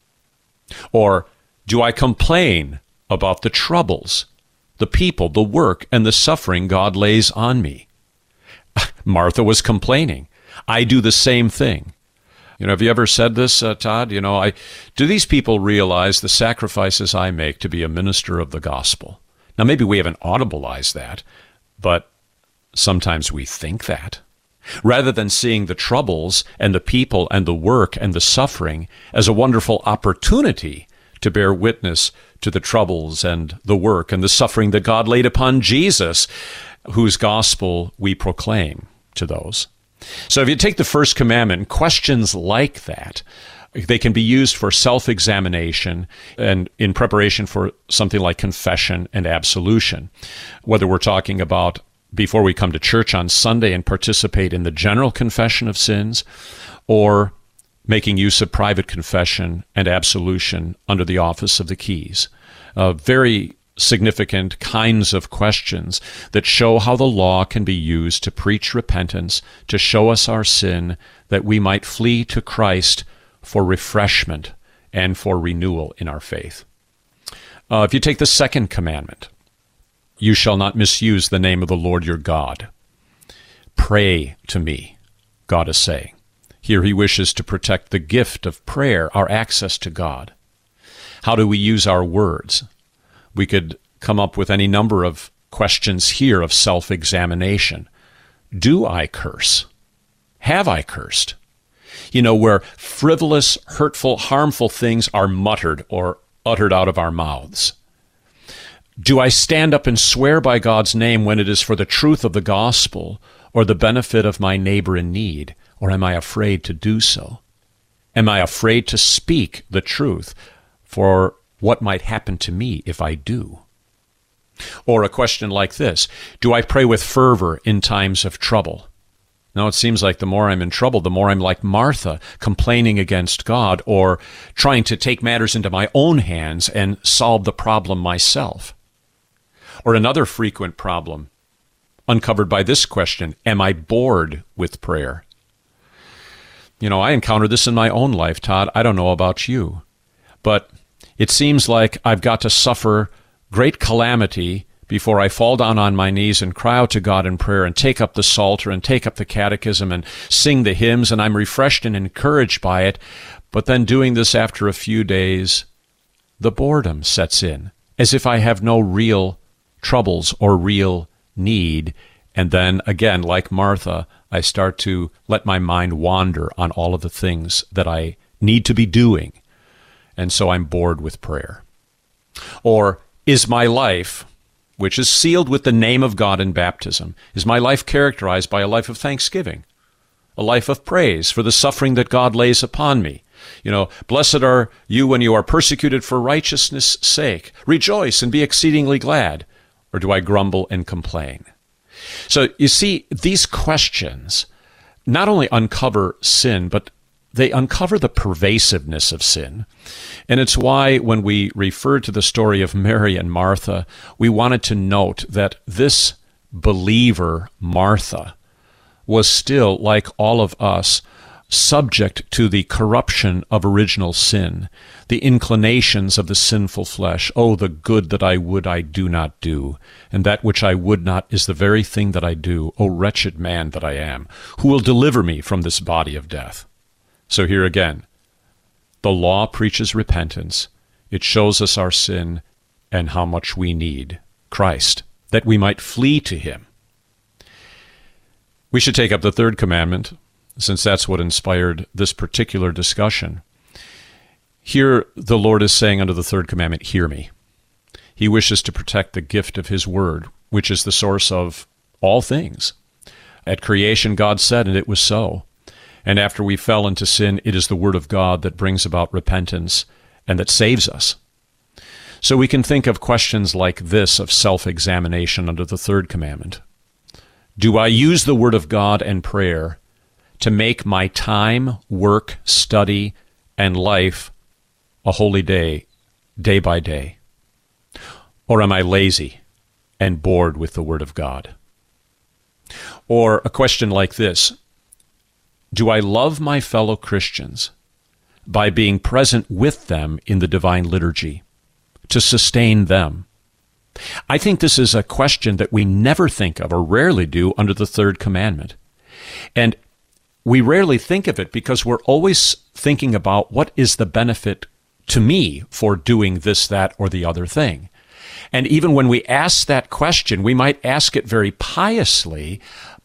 Or do I complain about the troubles, the people, the work, and the suffering God lays on me? Martha was complaining. I do the same thing. Have you ever said this, Todd? Do these people realize the sacrifices I make to be a minister of the gospel? Now, maybe we haven't audibleized that, but sometimes we think that. rather than seeing the troubles and the people and the work and the suffering as a wonderful opportunity to bear witness to the troubles and the work and the suffering that God laid upon Jesus, whose gospel we proclaim to those. So if you take the first commandment, questions like that, they can be used for self-examination and in preparation for something like confession and absolution. Whether we're talking about before we come to church on Sunday and participate in the general confession of sins, or making use of private confession and absolution under the office of the keys. Very significant kinds of questions that show how the law can be used to preach repentance, to show us our sin, that we might flee to Christ for refreshment and for renewal in our faith. If you take the second commandment, you shall not misuse the name of the Lord your God. Pray to me, God is saying. Here he wishes to protect the gift of prayer, our access to God. How do we use our words? We could come up with any number of questions here of self-examination. Do I curse? Have I cursed? Where frivolous, hurtful, harmful things are muttered or uttered out of our mouths. Do I stand up and swear by God's name when it is for the truth of the gospel or the benefit of my neighbor in need? Or am I afraid to do so? Am I afraid to speak the truth for what might happen to me if I do? Or a question like this, do I pray with fervor in times of trouble? Now, it seems like the more I'm in trouble, the more I'm like Martha, complaining against God or trying to take matters into my own hands and solve the problem myself. Or another frequent problem uncovered by this question, am I bored with prayer? I encountered this in my own life, Todd. I don't know about you, but it seems like I've got to suffer great calamity before I fall down on my knees and cry out to God in prayer and take up the Psalter and take up the catechism and sing the hymns, and I'm refreshed and encouraged by it. But then doing this after a few days, the boredom sets in, as if I have no real troubles or real need. And then again, like Martha, I start to let my mind wander on all of the things that I need to be doing. And so I'm bored with prayer. Or is my life, which is sealed with the name of God in baptism, is my life characterized by a life of thanksgiving, a life of praise for the suffering that God lays upon me? Blessed are you when you are persecuted for righteousness' sake. Rejoice and be exceedingly glad. Or do I grumble and complain? So you see, these questions not only uncover sin, but they uncover the pervasiveness of sin. And it's why when we refer to the story of Mary and Martha, we wanted to note that this believer, Martha, was still, like all of us, subject to the corruption of original sin, the inclinations of the sinful flesh. Oh, the good that I would I do not do, and that which I would not is the very thing that I do. O wretched man that I am, who will deliver me from this body of death? So here again, the law preaches repentance. It shows us our sin and how much we need Christ, that we might flee to him. We should take up the third commandment, since that's what inspired this particular discussion. Here, the Lord is saying under the third commandment, hear me. He wishes to protect the gift of his word, which is the source of all things. At creation, God said, and it was so. And after we fell into sin, it is the word of God that brings about repentance and that saves us. So we can think of questions like this of self-examination under the third commandment. Do I use the word of God and prayer to make my time, work, study, and life a holy day, day by day? Or am I lazy and bored with the word of God? Or a question like this, do I love my fellow Christians by being present with them in the divine liturgy, to sustain them? I think this is a question that we never think of or rarely do under the third commandment. And we rarely think of it because we're always thinking about what is the benefit to me for doing this, that, or the other thing. And even when we ask that question, we might ask it very piously,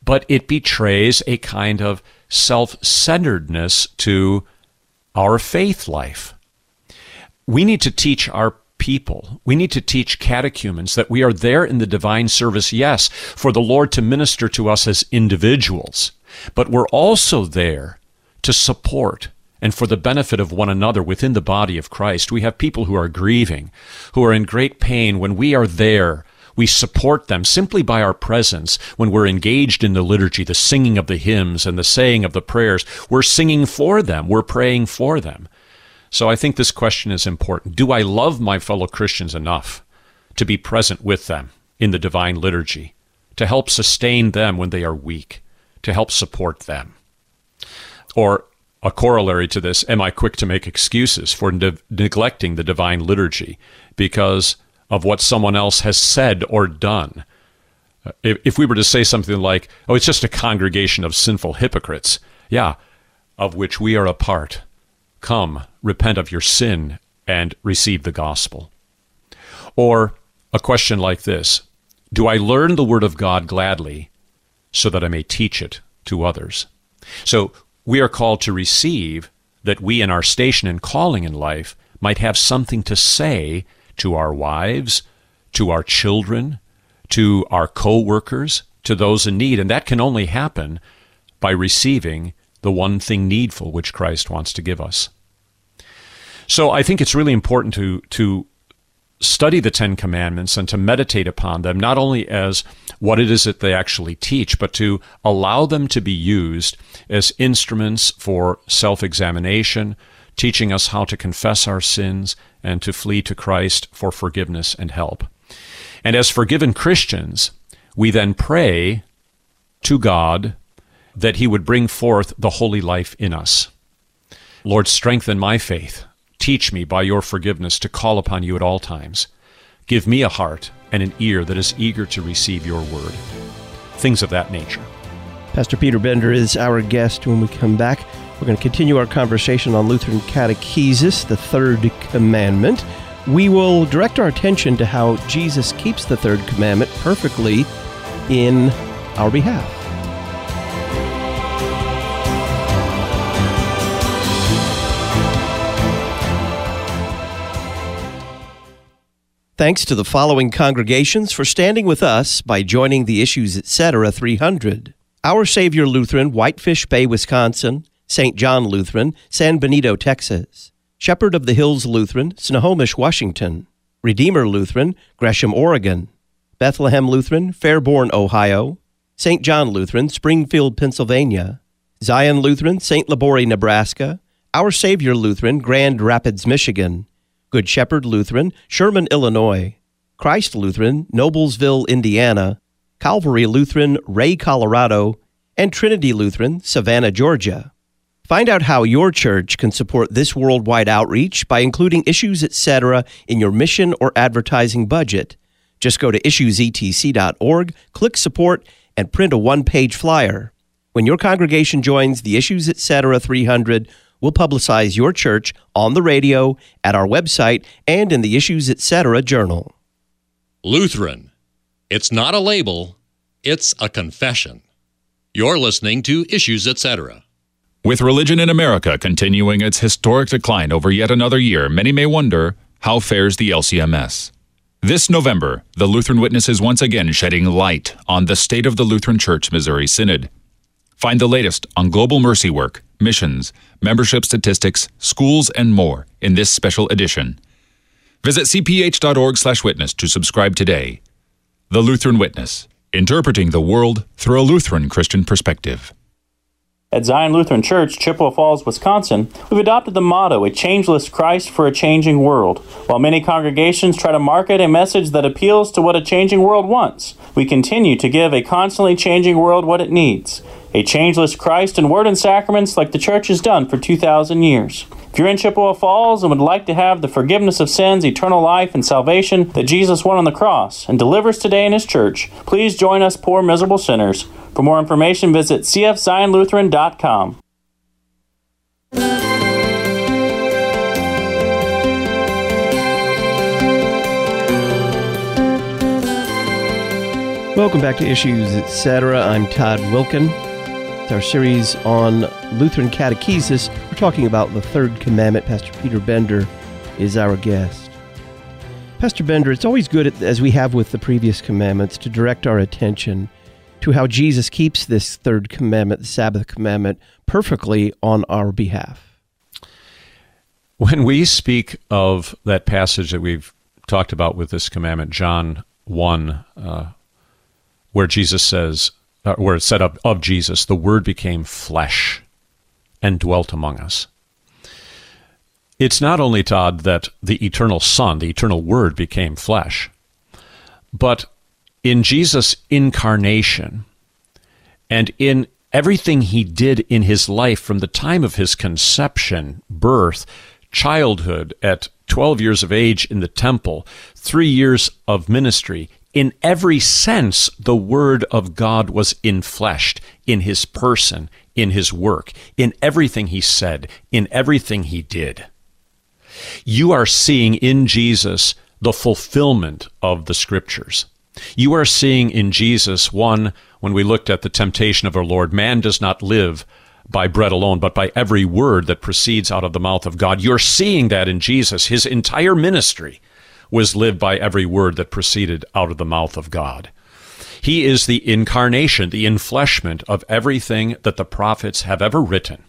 but it betrays a kind of self-centeredness to our faith life. We need to teach our people, we need to teach catechumens that we are there in the divine service, yes, for the Lord to minister to us as individuals, but we're also there to support and for the benefit of one another within the body of Christ. We have people who are grieving, who are in great pain. When we are there, we support them simply by our presence. When we're engaged in the liturgy, the singing of the hymns and the saying of the prayers, we're singing for them, we're praying for them. So I think this question is important. Do I love my fellow Christians enough to be present with them in the divine liturgy, to help sustain them when they are weak, to help support them? Or a corollary to this, am I quick to make excuses for neglecting the divine liturgy because of what someone else has said or done? If we were to say something like, oh, it's just a congregation of sinful hypocrites, yeah, of which we are a part. Come, repent of your sin, and receive the gospel. Or a question like this, do I learn the Word of God gladly so that I may teach it to others? So we are called to receive that we in our station and calling in life might have something to say to our wives, to our children, to our co-workers, to those in need. And that can only happen by receiving the one thing needful which Christ wants to give us. So I think it's really important to study the Ten Commandments and to meditate upon them, not only as what it is that they actually teach, but to allow them to be used as instruments for self-examination, teaching us how to confess our sins and to flee to Christ for forgiveness and help. And as forgiven Christians, we then pray to God that He would bring forth the holy life in us. Lord, strengthen my faith. Teach me by your forgiveness to call upon you at all times. Give me a heart and an ear that is eager to receive your word. Things of that nature. Pastor Peter Bender is our guest. When we come back, we're going to continue our conversation on Lutheran catechesis, the third commandment. We will direct our attention to how Jesus keeps the third commandment perfectly in our behalf. Thanks to the following congregations for standing with us by joining the Issues Etc. 300. Our Savior Lutheran, Whitefish Bay, Wisconsin; St. John Lutheran, San Benito, Texas; Shepherd of the Hills Lutheran, Snohomish, Washington; Redeemer Lutheran, Gresham, Oregon; Bethlehem Lutheran, Fairborn, Ohio; St. John Lutheran, Springfield, Pennsylvania; Zion Lutheran, St. Laborie, Nebraska; Our Savior Lutheran, Grand Rapids, Michigan; Good Shepherd Lutheran, Sherman, Illinois; Christ Lutheran, Noblesville, Indiana; Calvary Lutheran, Ray, Colorado; and Trinity Lutheran, Savannah, Georgia. Find out how your church can support this worldwide outreach by including Issues Etc. in your mission or advertising budget. Just go to issuesetc.org, click Support, and print a one-page flyer. When your congregation joins the Issues Etc. 300, we'll publicize your church on the radio, at our website, and in the Issues Etc. journal. Lutheran. It's not a label, it's a confession. You're listening to Issues Etc. With religion in America continuing its historic decline over yet another year, many may wonder, how fares the LCMS? This November, the Lutheran Witness is once again shedding light on the state of the Lutheran Church Missouri Synod. Find the latest on global mercy work, missions, membership statistics, schools, and more in this special edition. Visit cph.org/witness to subscribe today. The Lutheran Witness, interpreting the world through a Lutheran Christian perspective. At Zion Lutheran Church, Chippewa Falls, Wisconsin, we've adopted the motto, a changeless Christ for a changing world. While many congregations try to market a message that appeals to what a changing world wants, we continue to give a constantly changing world what it needs. A changeless Christ in word and sacraments like the Church has done for 2,000 years. If you're in Chippewa Falls and would like to have the forgiveness of sins, eternal life, and salvation that Jesus won on the cross and delivers today in His church, please join us poor, miserable sinners. For more information, visit cfzionlutheran.com. Welcome Welcome back to Issues, Etc. I'm Todd Wilken. It's our series on Lutheran catechesis. We're talking about the third commandment. Pastor Peter Bender is our guest. Pastor Bender, it's always good, as we have with the previous commandments, to direct our attention to how Jesus keeps this third commandment, the Sabbath commandment, perfectly on our behalf. When we speak of that passage that we've talked about with this commandment, John 1, where Jesus says, where it's said of Jesus, the Word became flesh and dwelt among us. It's not only, Todd, that the eternal Son, the eternal Word became flesh, but in Jesus' incarnation and in everything he did in his life from the time of his conception, birth, childhood, at 12 years of age in the temple, 3 years of ministry, in every sense, the Word of God was infleshed in his person, in his work, in everything he said, in everything he did. You are seeing in Jesus the fulfillment of the Scriptures. You are seeing in Jesus, one, when we looked at the temptation of our Lord, man does not live by bread alone, but by every word that proceeds out of the mouth of God. You're seeing that in Jesus. His entire ministry was lived by every word that proceeded out of the mouth of God. He is the incarnation, the enfleshment of everything that the prophets have ever written.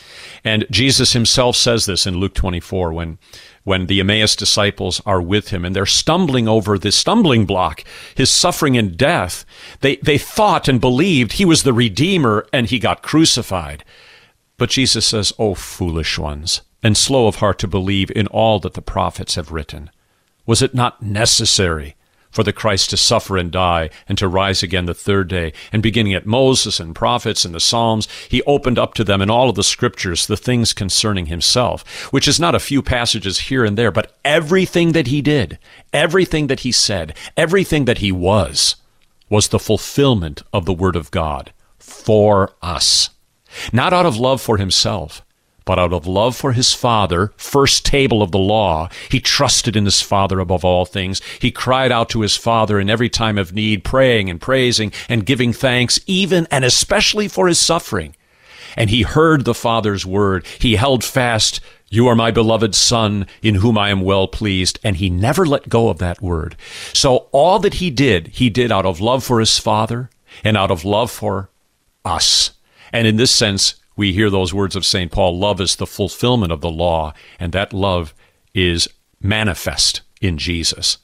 And Jesus himself says this in Luke 24 when the Emmaus disciples are with him and they're stumbling over this stumbling block, his suffering and death. They thought and believed he was the Redeemer and he got crucified. But Jesus says, "O foolish ones, and slow of heart to believe in all that the prophets have written. Was it not necessary for the Christ to suffer and die and to rise again the third day?" And beginning at Moses and prophets and the Psalms, he opened up to them in all of the Scriptures the things concerning himself, which is not a few passages here and there, but everything that he did, everything that he said, everything that he was the fulfillment of the Word of God for us. Not out of love for himself, but out of love for his Father, first table of the law. He trusted in his Father above all things. He cried out to his Father in every time of need, praying and praising and giving thanks, even and especially for his suffering. And he heard the Father's word. He held fast, "You are my beloved Son, in whom I am well pleased." And he never let go of that word. So all that he did out of love for his Father and out of love for us. And in this sense, we hear those words of St. Paul, love is the fulfillment of the law, and that love is manifest in Jesus.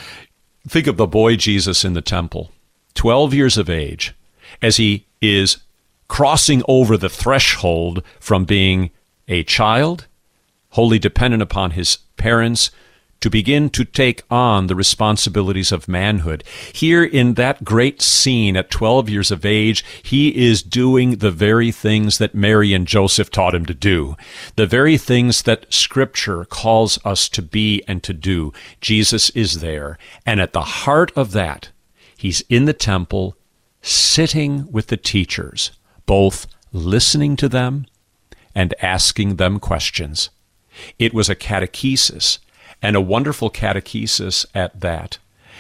Think of the boy Jesus in the temple, 12 years of age, as he is crossing over the threshold from being a child, wholly dependent upon his parents, to begin to take on the responsibilities of manhood. Here in that great scene at 12 years of age, he is doing the very things that Mary and Joseph taught him to do, the very things that Scripture calls us to be and to do. Jesus is there, and at the heart of that, he's in the temple, sitting with the teachers, both listening to them and asking them questions. It was a catechesis, and a wonderful catechesis at that.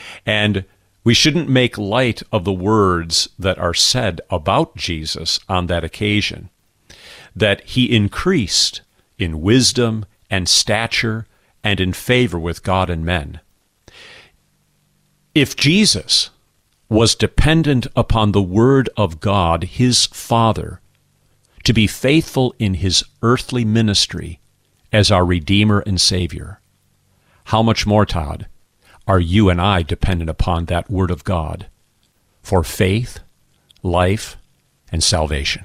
And we shouldn't make light of the words that are said about Jesus on that occasion, that he increased in wisdom and stature and in favor with God and men. If Jesus was dependent upon the Word of God, his Father, to be faithful in his earthly ministry as our Redeemer and Savior, how much more, Todd, are you and I dependent upon that Word of God for faith, life, and salvation?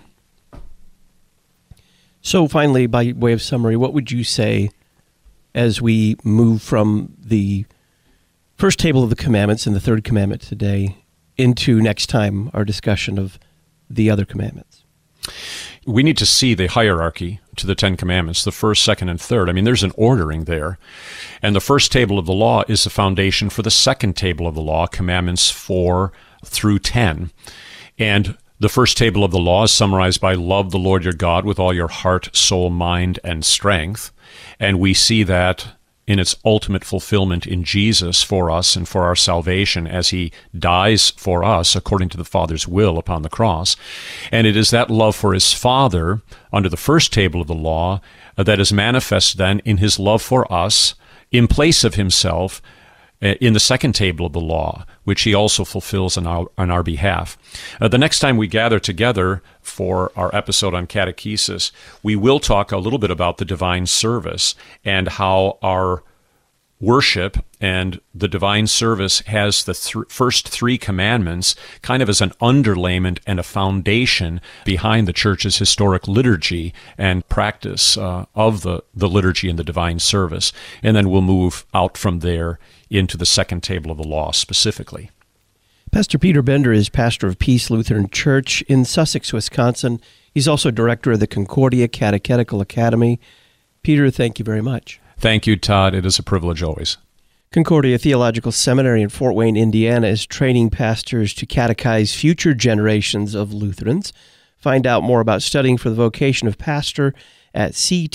So finally, by way of summary, what would you say as we move from the first table of the commandments and the third commandment today into next time our discussion of the other commandments? We need to see the hierarchy to the Ten Commandments, the first, second, and third. I mean, there's an ordering there. And the first table of the law is the foundation for the second table of the law, Commandments 4 through 10. And the first table of the law is summarized by love the Lord your God with all your heart, soul, mind, and strength. And we see that in its ultimate fulfillment in Jesus for us and for our salvation as he dies for us according to the Father's will upon the cross. And it is that love for his Father under the first table of the law that is manifest then in his love for us in place of himself in the second table of the law, which he also fulfills on our behalf. The next time we gather together for our episode on catechesis, we will talk a little bit about the divine service and how our worship and the divine service has the first three commandments kind of as an underlayment and a foundation behind the church's historic liturgy and practice of the liturgy and the divine service. And then we'll move out from there into the second table of the law specifically. Pastor Peter Bender is pastor of Peace Lutheran Church in Sussex, Wisconsin. He's also director of the Concordia Catechetical Academy. Peter, thank you very much. Thank you, Todd. It is a privilege always. Concordia Theological Seminary in Fort Wayne, Indiana is training pastors to catechize future generations of Lutherans. Find out more about studying for the vocation of pastor at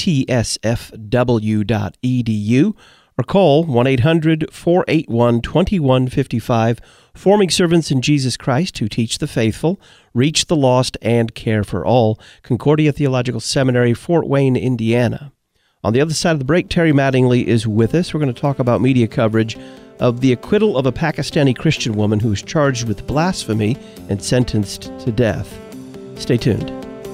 ctsfw.edu or call 1-800-481-2155. Forming servants in Jesus Christ who teach the faithful, reach the lost, and care for all. Concordia Theological Seminary, Fort Wayne, Indiana. On the other side of the break, Terry Mattingly is with us. We're going to talk about media coverage of the acquittal of a Pakistani Christian woman who was charged with blasphemy and sentenced to death. Stay tuned.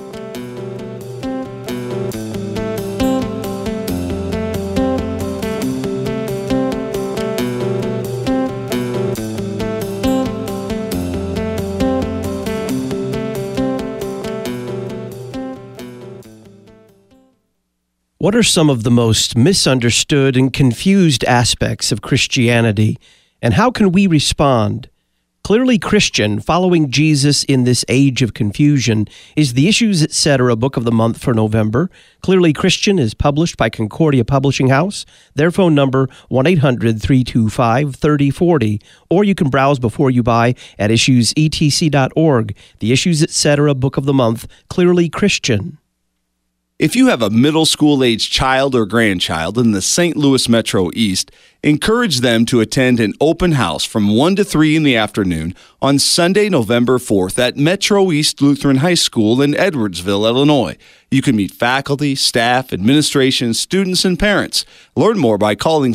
What are some of the most misunderstood and confused aspects of Christianity, and how can we respond? Clearly Christian, following Jesus in this age of confusion, is the Issues Etc. Book of the Month for November. Clearly Christian is published by Concordia Publishing House. Their phone number, 1-800-325-3040. Or you can browse before you buy at issuesetc.org. The Issues Etc. Book of the Month, Clearly Christian. If you have a middle school-age child or grandchild in the St. Louis Metro East, encourage them to attend an open house from 1 to 3 in the afternoon on Sunday, November 4th at Metro East Lutheran High School in Edwardsville, Illinois. You can meet faculty, staff, administration, students, and parents. Learn more by calling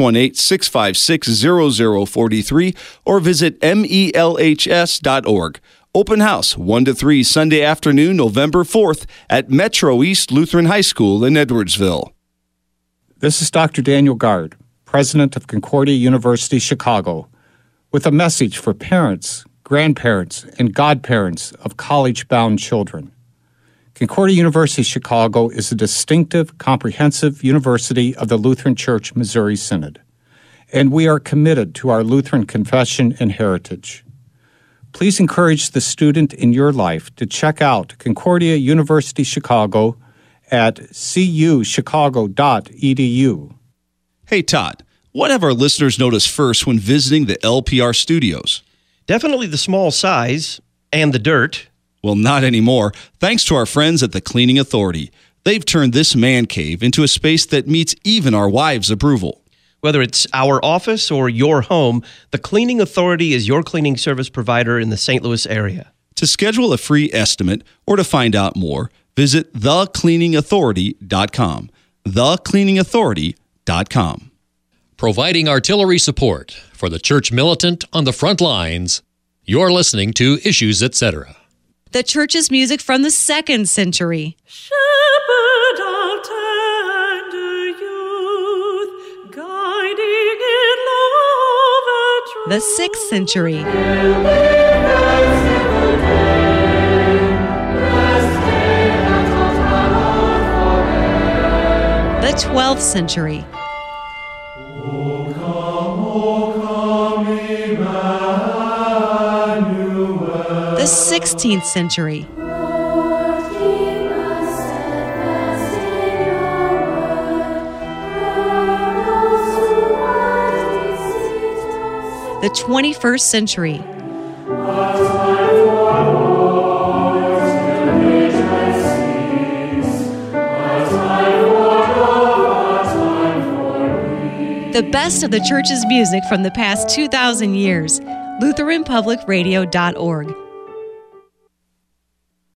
618-656-0043 or visit melhs.org. Open house 1 to 3 Sunday afternoon, November 4th at Metro East Lutheran High School in Edwardsville. This is Dr. Daniel Gard, president of Concordia University Chicago, with a message for parents, grandparents, and godparents of college-bound children. Concordia University Chicago is a distinctive, comprehensive university of the Lutheran Church Missouri Synod, and we are committed to our Lutheran confession and heritage. Please encourage the student in your life to check out Concordia University Chicago at cuchicago.edu. Hey, Todd, what have our listeners noticed first when visiting the LPR studios? Definitely the small size and the dirt. Well, not anymore. Thanks to our friends at the Cleaning Authority. They've turned this man cave into a space that meets even our wives' approval. Whether it's our office or your home, the Cleaning Authority is your cleaning service provider in the St. Louis area. To schedule a free estimate or to find out more, visit thecleaningauthority.com. Thecleaningauthority.com. Providing artillery support for the church militant on the front lines, you're listening to Issues Etc. The church's music from the 2nd century. Shepherd of tender youth, guiding in love and truth. The 6th century. The 12th century. The 16th century. The 21st century. The best of the church's music from the past 2,000 years. LutheranPublicRadio.org.